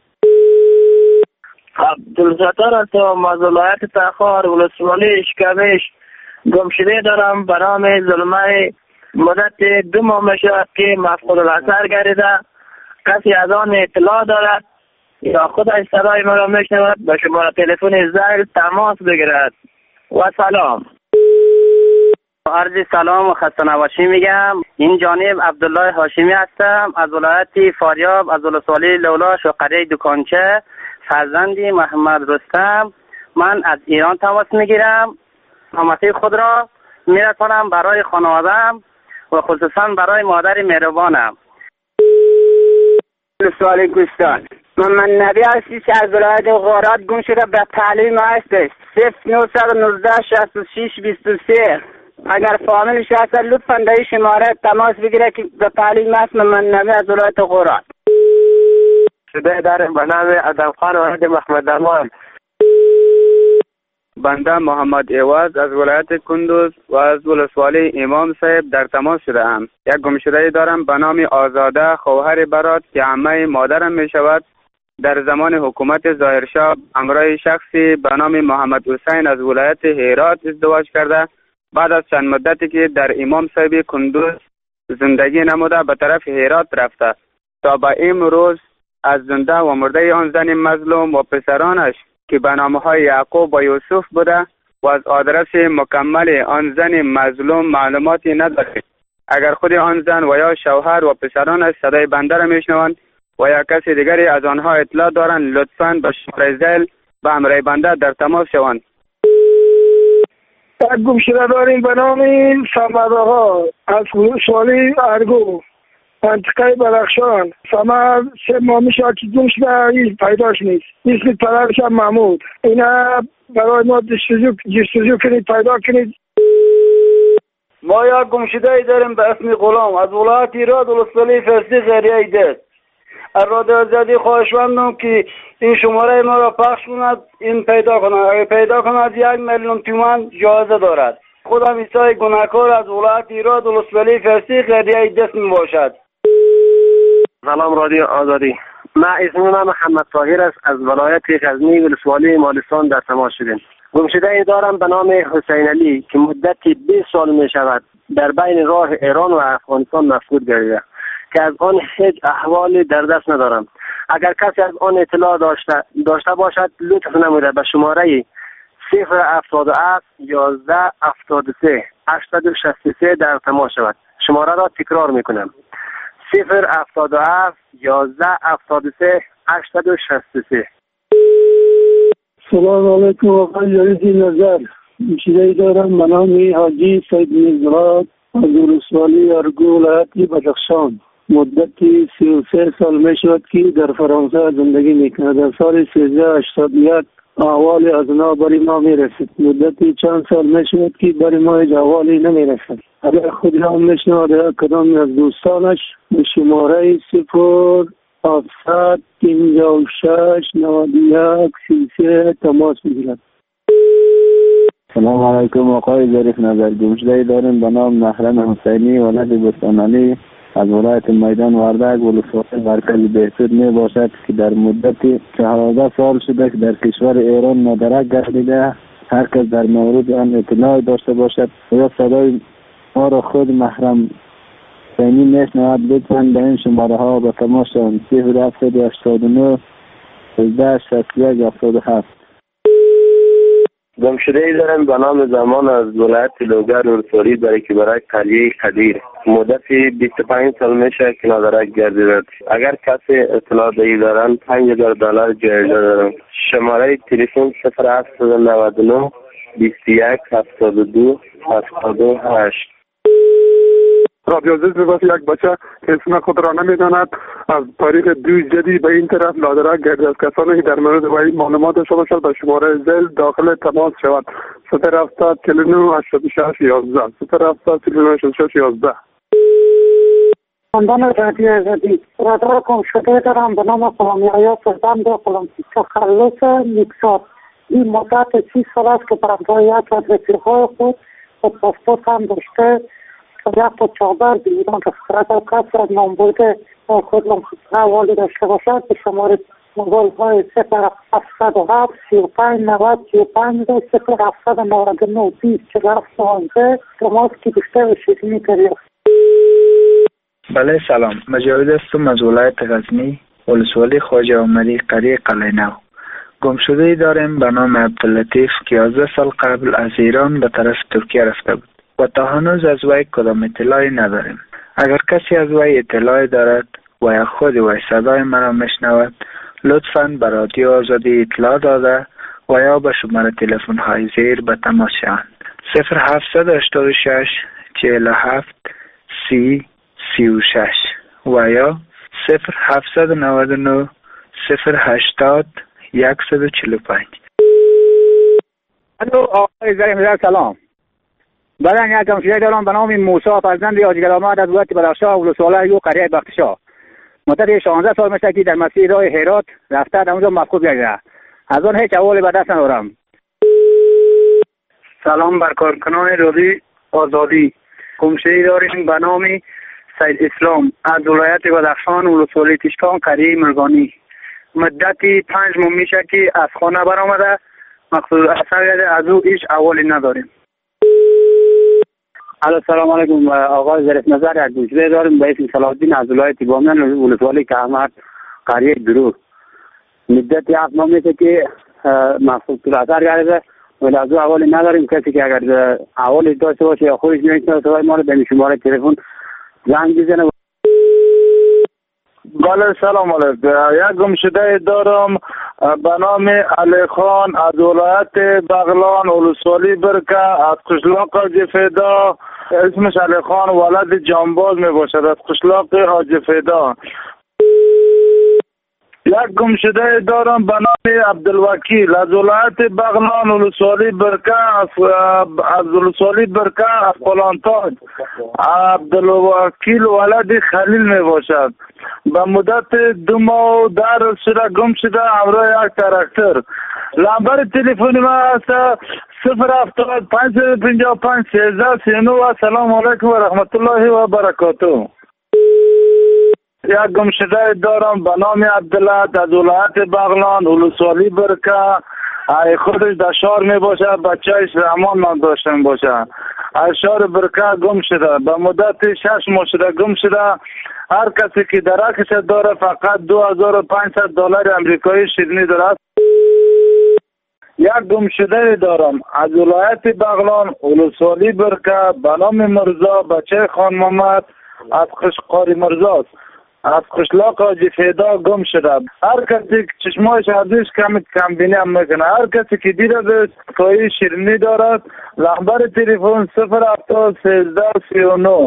عبدالستار هستم از ولایت تخار ولسوالی اشکمش گمشده دارم به نام ظلمه. مدت دو ماه میشود که مفقود الاثر گردیده. کسی از آن اطلاع دارد یا خودش صدای ما را میشنود به شماره تلفن زنگ تماس بگیرد. و سلام. عرض سلام و خسته نباشی میگم. این جانب عبدالله هاشمی هستم از ولایت فاریاب از ولسوالی لولاش و قریه دکانچه فرزندی محمد رستم. من از ایران تماس میگیرم. همتی خود را میرسانم برای خانواده‌ام و خصوصا برای مادر مهربانم. ولسوالی گوستان من نبی هستی که از ولایت غارات گم شده به تعلیم هستش. صفر نهصد و نوزده شصت و شش بیست و سه. اگر فامیلش هست لطفا در این شماره تماس بگیره که به تعلیم هست. من نبی از ولایت غارات شده دارم به نام ادم خان و محمد امان. بنده محمد ایواز از ولایت کندوز و از ولسوالی امام صاحب در تماس شده ام. یک گمشده دارم به نام آزاده خواهر برات که عمه مادرم می شود. در زمان حکومت ظاهرشاه همراه شخصی به نام محمد حسین از ولایت هرات ازدواج کرده. بعد از چند مدتی که در امام صاحب کندوز زندگی نموده به طرف هرات رفته تا به امروز از زنده و مرده آن زن مظلوم و پسرانش که به نامهای یعقوب و یوسف بوده و از آدرس مکمل آن زن مظلوم معلوماتی ندارد. اگر خود آن زن و یا شوهر و پسرانش صدای بنده را میشنوند و یا کسی دیگری از آنها اطلاع دارند، لطفاً به شماره زل به همراه بنده در تماس شوند. یک گمشده داریم به نام صمد آقا از ولسوالی ارگو منطقه بدخشان. صمد سه ماه میشه که گم شده، هیچ پیداش نیست. اسم پدرش هم محمود. اینا برای ما جستجو کنید، پیدا کنید. ما یک گمشده ای داریم به اسم غلام از ولایت ایراد ولسوالی فرسی غریه ایده. از رادیو آزادی خواهشمندم که این شماره ما را پخش کند، این پیدا کند. اگر پیدا کند یک میلیون تومان جایزه دارد. خودم عیسی گناهکار از ولایت ایراد ولسوالی فرسی غریه ایده می باشد. سلام رادیو آزادی. ما اسمم محمد طاهر است، از ولایت غزنی ولسوالی مالستان در تماس شدیم. گمشده ای دارم به نام حسین علی که مدتی بیست سال می شود در بین راه ایران و افغانستان مفقود گردیده که از آن هیچ احوالی در دست ندارم. اگر کسی از آن اطلاع داشته داشته باشد لطف نموده به شماره صفر هفتاد و هفت یازده هفتاد و سه هشتصد و شصت و سه در تماس شود. شماره را تکرار می کنم: صفر هفتاد و هفت یازده هفتاد و سه هشتصد و شصت و سه. سلام علیکم آقای یاریدی نظر. گمشده دارم به نام حاجی سید میرزاد از ولسوالی ارگو ولایت بدخشان. مدتی سی و سه سال می شود که در فرانسه زندگی می کند. در سال سیزده هشتاد و یک احوال از اونا بری ما می رسید. مدتی چند سال می شود که بری ما هیچ احوالی نمی رسید. اگر خودی هم می شنود کدام از دوستانش به شماره صفر هفتصد پنجاه و شش نود و یک سی و سه تماس میگیرد. سلام علیکم آقای ظریف نظر. گمشده داریم به نام محرم حسینی ولد بستانعلی از ولایت میدان وردک ولسوالی مرکز بهسود می باشد که در مدت چهارده سال شده که در کشور ایران مدرک گردیده. هر کس در مورد آن اطلاع داشته باشد یا صدای ما را خود محرم حسینی میشنود لطفاً به این شماره ها به تماس شوند: صفر هفتاد و هشتاد و نه سیزده شصت و یک هفتاد و هفت. گمشده ای دارم به نام زمان از ولایت لوگر ولسوالی برای که برای قریه قدیر مدتی بیست و پنج سال میشه که مدرک گردیده. اگر کسی اطلاع دهی دارن پنج هزار دلار جایزه دارم. شماره تلفن صفر هفتصد و نود و نه بیست و یک هفتاد و دو هفتاد و هشت. رادیو عزیز میگوید یک بچه اسم خود را نمیداند از طریق دو جدی به این طرف لادرک گردید. از کسانی که در مورد و این معلومات شما شد به شماره زل داخل تماس شود: صفر هفتاد چهل و نه هشتاد و شش یازده صفر هفتاد چهل و نه هشتاد و شش یازده. خواندن رادیو آزادی. رادار گم شده دارم به نام غلامی‌آیا سلطان داخلم تخلص میکسات. این مدت سی سال است که برای یک از رفیق‌های خود و پاسپورت هم داشته یک تا چهار به ایران رفته. اگر کسی از نامبرد خود حوالی داشته باشد به شماره موبایل های صفر هفتصد و هفت سی و پنج نود سی و پنج صفر هفتصد و نود و نه بیست چهل و هفت پانزده تماس که بیشتر و شیرینی دریافت. بله سلام، مجاهد هستم از ولایت غزنی ولسوالی خواجه عمری قریه قلعه نو. گمشده داریم به نام عبداللطیف که یازده سال قبل از ایران به طرف ترکیه رفته بود و تا هنوز از وی کدام اطلاعی نداریم. اگر کسی از وی اطلاعی دارد و یا خود وی صدای مرا میشنود لطفاً به رادیو آزادی اطلاع داده و یا به شماره تلفن های زیر به تماس شوند: صفر هفتصد و هشتاد و شش چهل و هفت سی سی و شش و یا صفر هفتصد و نود و نه صفر هشتاد صد و چهل و پنج. الو آقای ظریف سلام. بعدن یک گمشده دارم به نام موسی فرزند حاجی گراماد از ولایت بدخشان ولسوالی و قریه بختشاه. مدت شانزده سال میشه که در مسیر راه هرات رفته در اونجا مفقود گردیده. از آن هیچ احوالی به دست ندارم. سلام بر کارکنان رادیو آزادی. گمشده داریم به نام سید اسلام از ولایت بدخشان ولسوالی تشکان قریه مرغانی. مدتی پنج ماه میشه که از خانه برآمده. مقصود اصلا از او هیچ احوالی نداریم. الو سلام علیکم آقای ظریف نظر. یک گوشه داریم به اسم صلاح الدین از ولایت بامیان ولسوالی که احمد قریه درو مدت هفت ماه میشه که مفقود الاثر گرده ولی از او حوالی نداریم. کسی که اگر حوالی داشته باشه یا خودش میشناسه صدای ما رو به شماره تلفن زنگ بزنه. بله سلام علیکم. یک گمشده دارم به نام علی خان از ولایت بغلان ولسوالی برکه از قشلاق جفیدا. اسمش علی خان ولد جانباز می باشد از قشلاق آجفیدا. یک گمشده دارم به نام عبدالوکیل از ولایت بغلان ولسوالی برکه از از ولسوالی برکه از قلانتاج. عبدالوکیل ولد خلیل می باشد. به مدت دو ماه در شده گم شده همراه یک تراکتور. نمبر تلفن ما است صفر هفتاد پنج پنجاه و پنج سیزده سی و نه. و سلام علیکم و رحمت الله و برکاته. یک گمشده دارم به نام عبدالله از ولایت بغلان ولسوالی برکه. ای خودش در شهر می باشه بچهش رحمان من داشته می باشه. از شهر برکه گم شده به مدت شش ماه شده گم شده. هر کسی که درکش داره فقط دو هزار و پانصد دلار امریکایی شیرینی داره. یک گمشده دارم از ولایت بغلان ولسوالی برکه به نام مرزا بچه خان محمد از قشقاری مرزاست از قشلاق حاجی فیدا گم شده. هر کسی که چشمایش ازش کم کم بینی هم میکنه. هر کسی که دید ازش توی شیرینی دارد. نمبر تلفن صفر هفتاد سیزده سی و نه.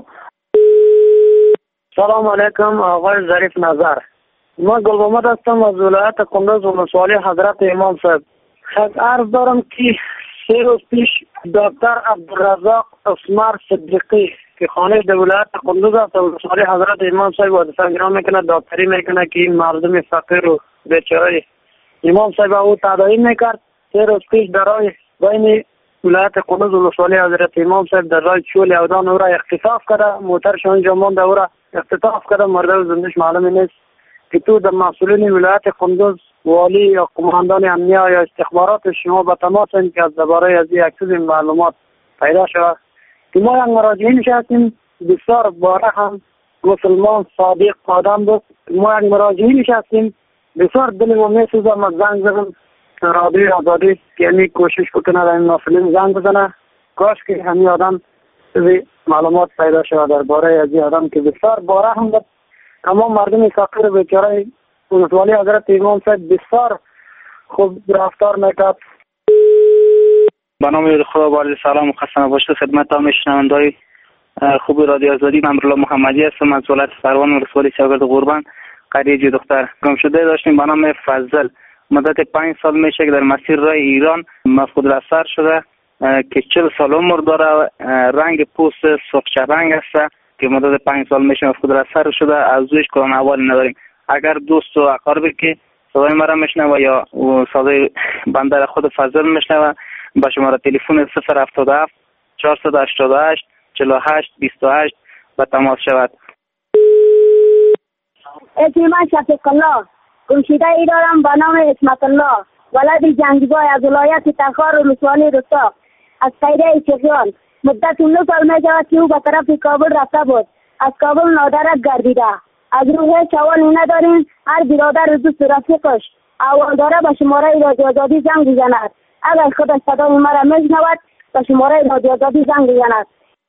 سلام علیکم آقای ظریف نظر. من گلبامد هستم از ولایت کندوز ولسوالی حضرت امام صاحب. خب عرض دارم که سه روز پیش دکتر عبدالرزاق اسمر صدیقی که خانه در ولایت کندوز است ولسوالی حضرت امام صاحب وظیفه گرام میکنه دکتری میکنه که این مردم فقیر و بیچاره امام صاحب او تداوی میکرد. سه روز پیش در راه بین ولایت کندوز ولسوالی حضرت امام صاحب در راه چول یودان او را اختطاف کرده. موترش اونجا مانده او را اختطاف کرده. مرده و زندش معلوم نیست که تو در مسئولین ولایت کندوز والی یا قماندان امنیه یا استخبارات شما به تماس این که از درباره از یک چیز معلومات پیدا شود که ما یک مراجعین هستیم بسیار باره هم مسلمان صادق آدم بود. ما یک مراجعین هستیم بسیار دل ما میسوزه. ما زنگ زدم رادیوی آزادی که یعنی کوشش بکنه در این مسئولین زنگ بزنه کاش که همین آدم معلومات پیدا شود درباره از این آدم که بسیار باره هم بود. تمام مردم فقیر بیچاره ولسوالی حضرت امام صاحب بسیار خوب رفتار میکرد. به نام خدا بارد سلام و خسته نباشید خدمت تمام شنونده‌های خوب رادیو آزادی. من امرالله محمدی هستم از ولایت سروان ولسوالی شاگرد قربان قریه جو دختر. گمشده داشتیم به نام فضل. مدت پنج سال میشه که در مسیر راه ایران مفقود الاثر شده که چهل سال عمر داره. رنگ پوست سرخ رنگ است که مدت پنج سال میشه مفقود الاثر شده. از اوش کدام احوالی نداریم. اگر دوست و اقاربی که صدای مرا میشنوه یا صدای بنده خود فضل میشنوه با شماره تلفن صفر هفتاد و هفت چهارصد و هشتاد و هشت چهل و هشت بیست و هشت به تماس شود. اسم من شفیق الله. گمشده ای دارم به نام اسمت الله ولد جنگیبای از ولایت تخار ولسوالی رستاق از قریه چغیان. مدت نه سال میشود که او به طرف کابل رفته بود. از کابل نادرک گردیده. از روح چوانی نداریم. هر برادر دوست رفیقش اول داره به شماره رادیو آزادی زنگ بزند. اگر خودش صدای مرا میشنود به شماره رادیو آزادی زنگ بزند.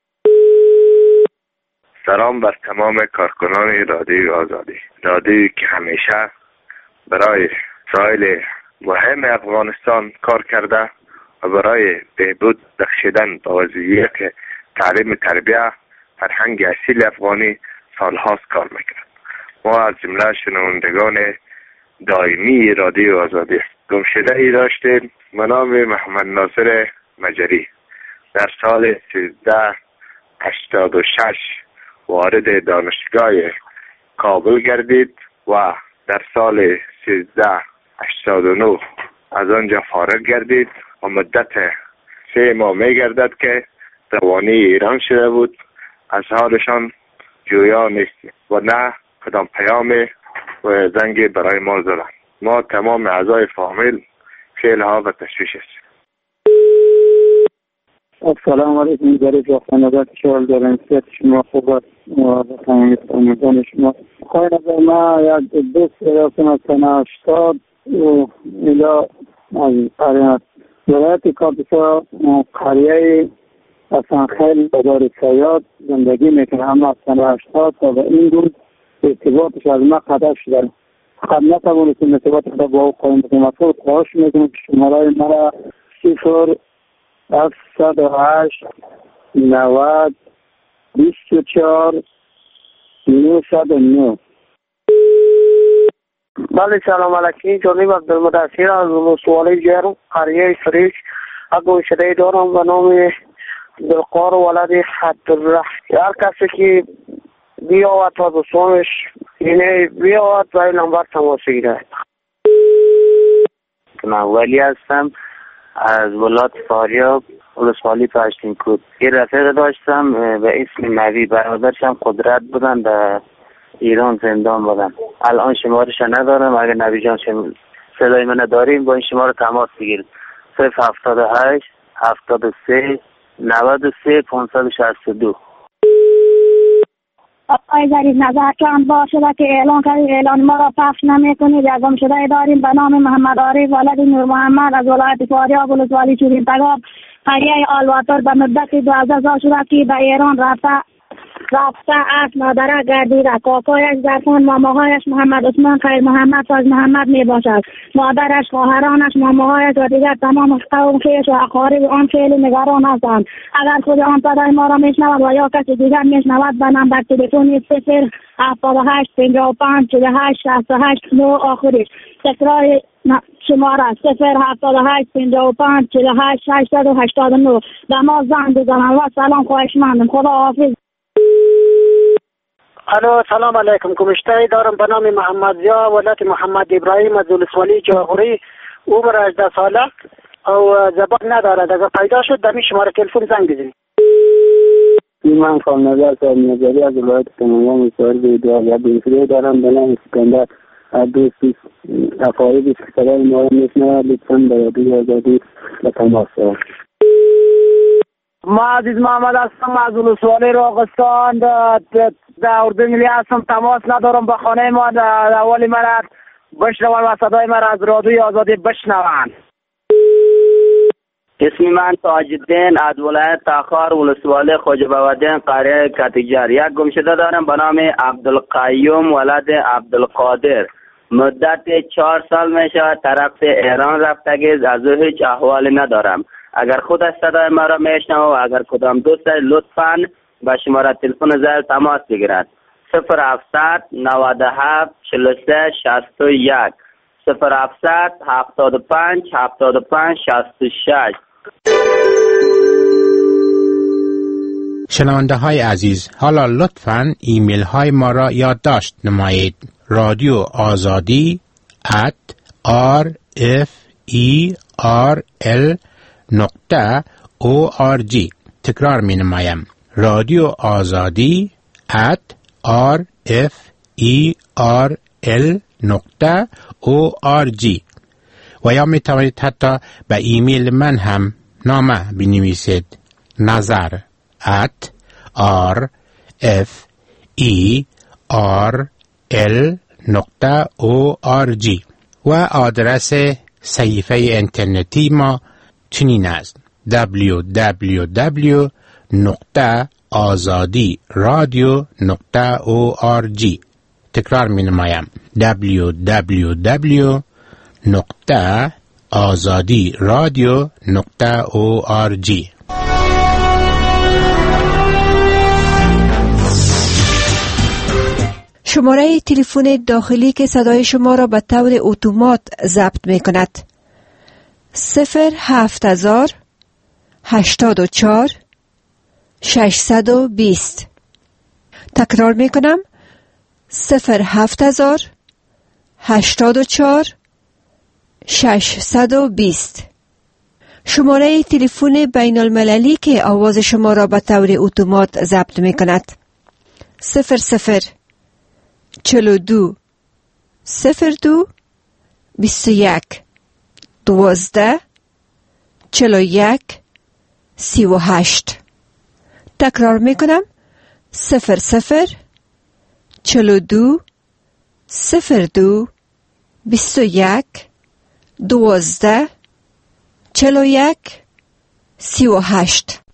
سلام بر تمام کارکنان رادیو آزادی. رادیویی که همیشه برای سایل مهم افغانستان کار کرده و برای بهبود بخشیدن به وضعیت تعلیم تربیه فرهنگ اصیل افغانی سالهاست کار میکرد. ما از جمله شنوندگان دائمی رادیو آزادی گمشده ای داشتیم به نام محمد ناصر مجری. در سال سیزده هشتاد و شش وارد دانشگاه کابل گردید و در سال سیزده هشتاد و نه از آنجا فارغ گردید و مدت سه ماه می گردد که روانی ایران شده بود. از حالشان جویا نیست و نه کدام پیام و زنگی برای ما زدن. ما تمام اعضای فامیل خیلی ها و تشویش است. السلام علیکم. ظریف خانواده شغل دارم. سیت شما خوب است و تمامی فرمودان شما. خواهی نظر ما یک دوست رفتم از سنه هشتاد و ایلا از قریت ولایت کاپیسا قریه اصلا خیلی بدار سیاد زندگی میکنه، اما از سنه هشتاد تا به این روز ارتباطش از ما قطع شده. خب نتوانستیم ارتباط خود با او قایم بکنیم. اصلا خواهش میکنم که شماره مرا صفر هفتصد و هشت نود بیست و چهار نهصد و نه. بله سلام علیکم. جناب عبدالمدثر از ولسوالی جرم قریه فریج. اگه شده دارم به نام دلقار ولد عبدالرحمن. هر کسی که بیاوید تا دوستانش اینه بیاوید و این نمبر تماس بگیرد. من ولی هستم از ولایت فاریاب ولسوالی پشتین کود. یه رفیق داشتم به اسم نوی، برادرشم قدرت بودن در ایران زندان بودن. الان شمارش ندارم، اگر نوی جان صدای من داریم با این شماره تماس بگیرید. صفر هفتاد و هشت هفتاد و سه نود و سه پانصد و شصت و دو. آقای ظریف نظرتان باشه که اعلان کردید اعلان ما را پخش نمیکنید. یک گمشده داریم به نام محمد عارف ولد نور محمد از ولایت فاریاب ولسوالی چوبین تگاب قریه آلواتر به مدت دوازده سال شده که به ایران رفته رفته از مادره گردیده. کاکایش زرفان، ماماهایش محمد عثمان خیر محمد فاز محمد می باشد. مادرش، خواهرانش، ماماهایش و دیگر تمام قوم خویش و اقارب آن خیلی نگران هستند. اگر خود آن صدای ما را میشنود و یا کسی دیگر میشنود به نمبر تلفنی صفر هفتاد و هشت پنجاه و پنج چهل و هشت شصت و هشت نه آخرش تکرار شماره صفر هفتاد و هشت پنجاه و پنج چهل و هشت هشتصد و هشتاد و نه. به ما زنگ بزنند و سلام خواهشمندم. خدا حافظ. الو سلام علیکم. کمشته دارم به نام محمد زیا ولایت محمد ابراهیم از ولسوالی جاغوری. او برای هجده ساله او زبان ندارد. اگر پیدا شد در این شماره تلفن زنگ بزنید. من خانم نظر صاحب نظری از ولایت تمام مسائل به اداره بینفری دارم به نام اسکندر. دوستی افایدی که صدای ما را میشنود لطفاً به یادی آزادی به تماس شوید. ما عزیز محمد هستم از ولسوالی راغستان. در اردو ملی هستم. تماس ندارم به خانه ما. در اولی من بشنوان و صدای من از رادیوی آزادی بشنوان. اسم من تاج‌الدین از ولایت تاخار ولسوالی خواجه بودین قریه کتیجر. یک گمشده دارم به نام عبدالقیوم ولد عبدالقادر. مدت چهار سال می شود طرف ایران رفتگی، از او هیچ احوالی ندارم. اگر خود از صدای ما را میشنوه و اگر کدام دوست لطفاً با شماره تلفن زیر تماس بگیرد. صفر هفتصد نود و هفت چهل و سه شصت و یک صفر هفتصد هفتاد و پنج هفتاد و پنج شصت و شش. شنونده های عزیز، حالا لطفاً ایمیل های ما را یادداشت نمایید. رادیو آزادی ات آر اف ای آر ال نقطه او آر جی. تکرار می نمایم. رادیو آزادی ات آر اف ای آر ال نقطه او آر جی. و یا می توانید حتی به ایمیل من هم نامه بنویسید. نظر ات آر اف ای آر ال نقطه او آر جی. و آدرس صحیفه اینترنتی ما چنین است: دبلیو دبلیو دبلیو نقطه آزادی رادیو نقطه او آر جی. تکرار می نمایم: دبلیو دبلیو دبلیو نقطه آزادی رادیو نقطه او آر جی. شماره تلفن داخلی که صدای شما را به طور اتومات ضبط می کند: صفر هفت هزار هشتاد و چهار ششصد و بیست. تکرار می کنم: صفر هفت هزار هشتاد و چهار ششصد و بیست. شماره تلفن بین المللی که آواز شما را به طور اتومات ضبط می کند: صفر صفر چهل و دو صفر دو بیست و یک دوازده چهل و یک سی و هشت. تکرار می کنم. صفر صفر چل و دو صفر دو بیست و یک دوازده چل و یک سی و هشت.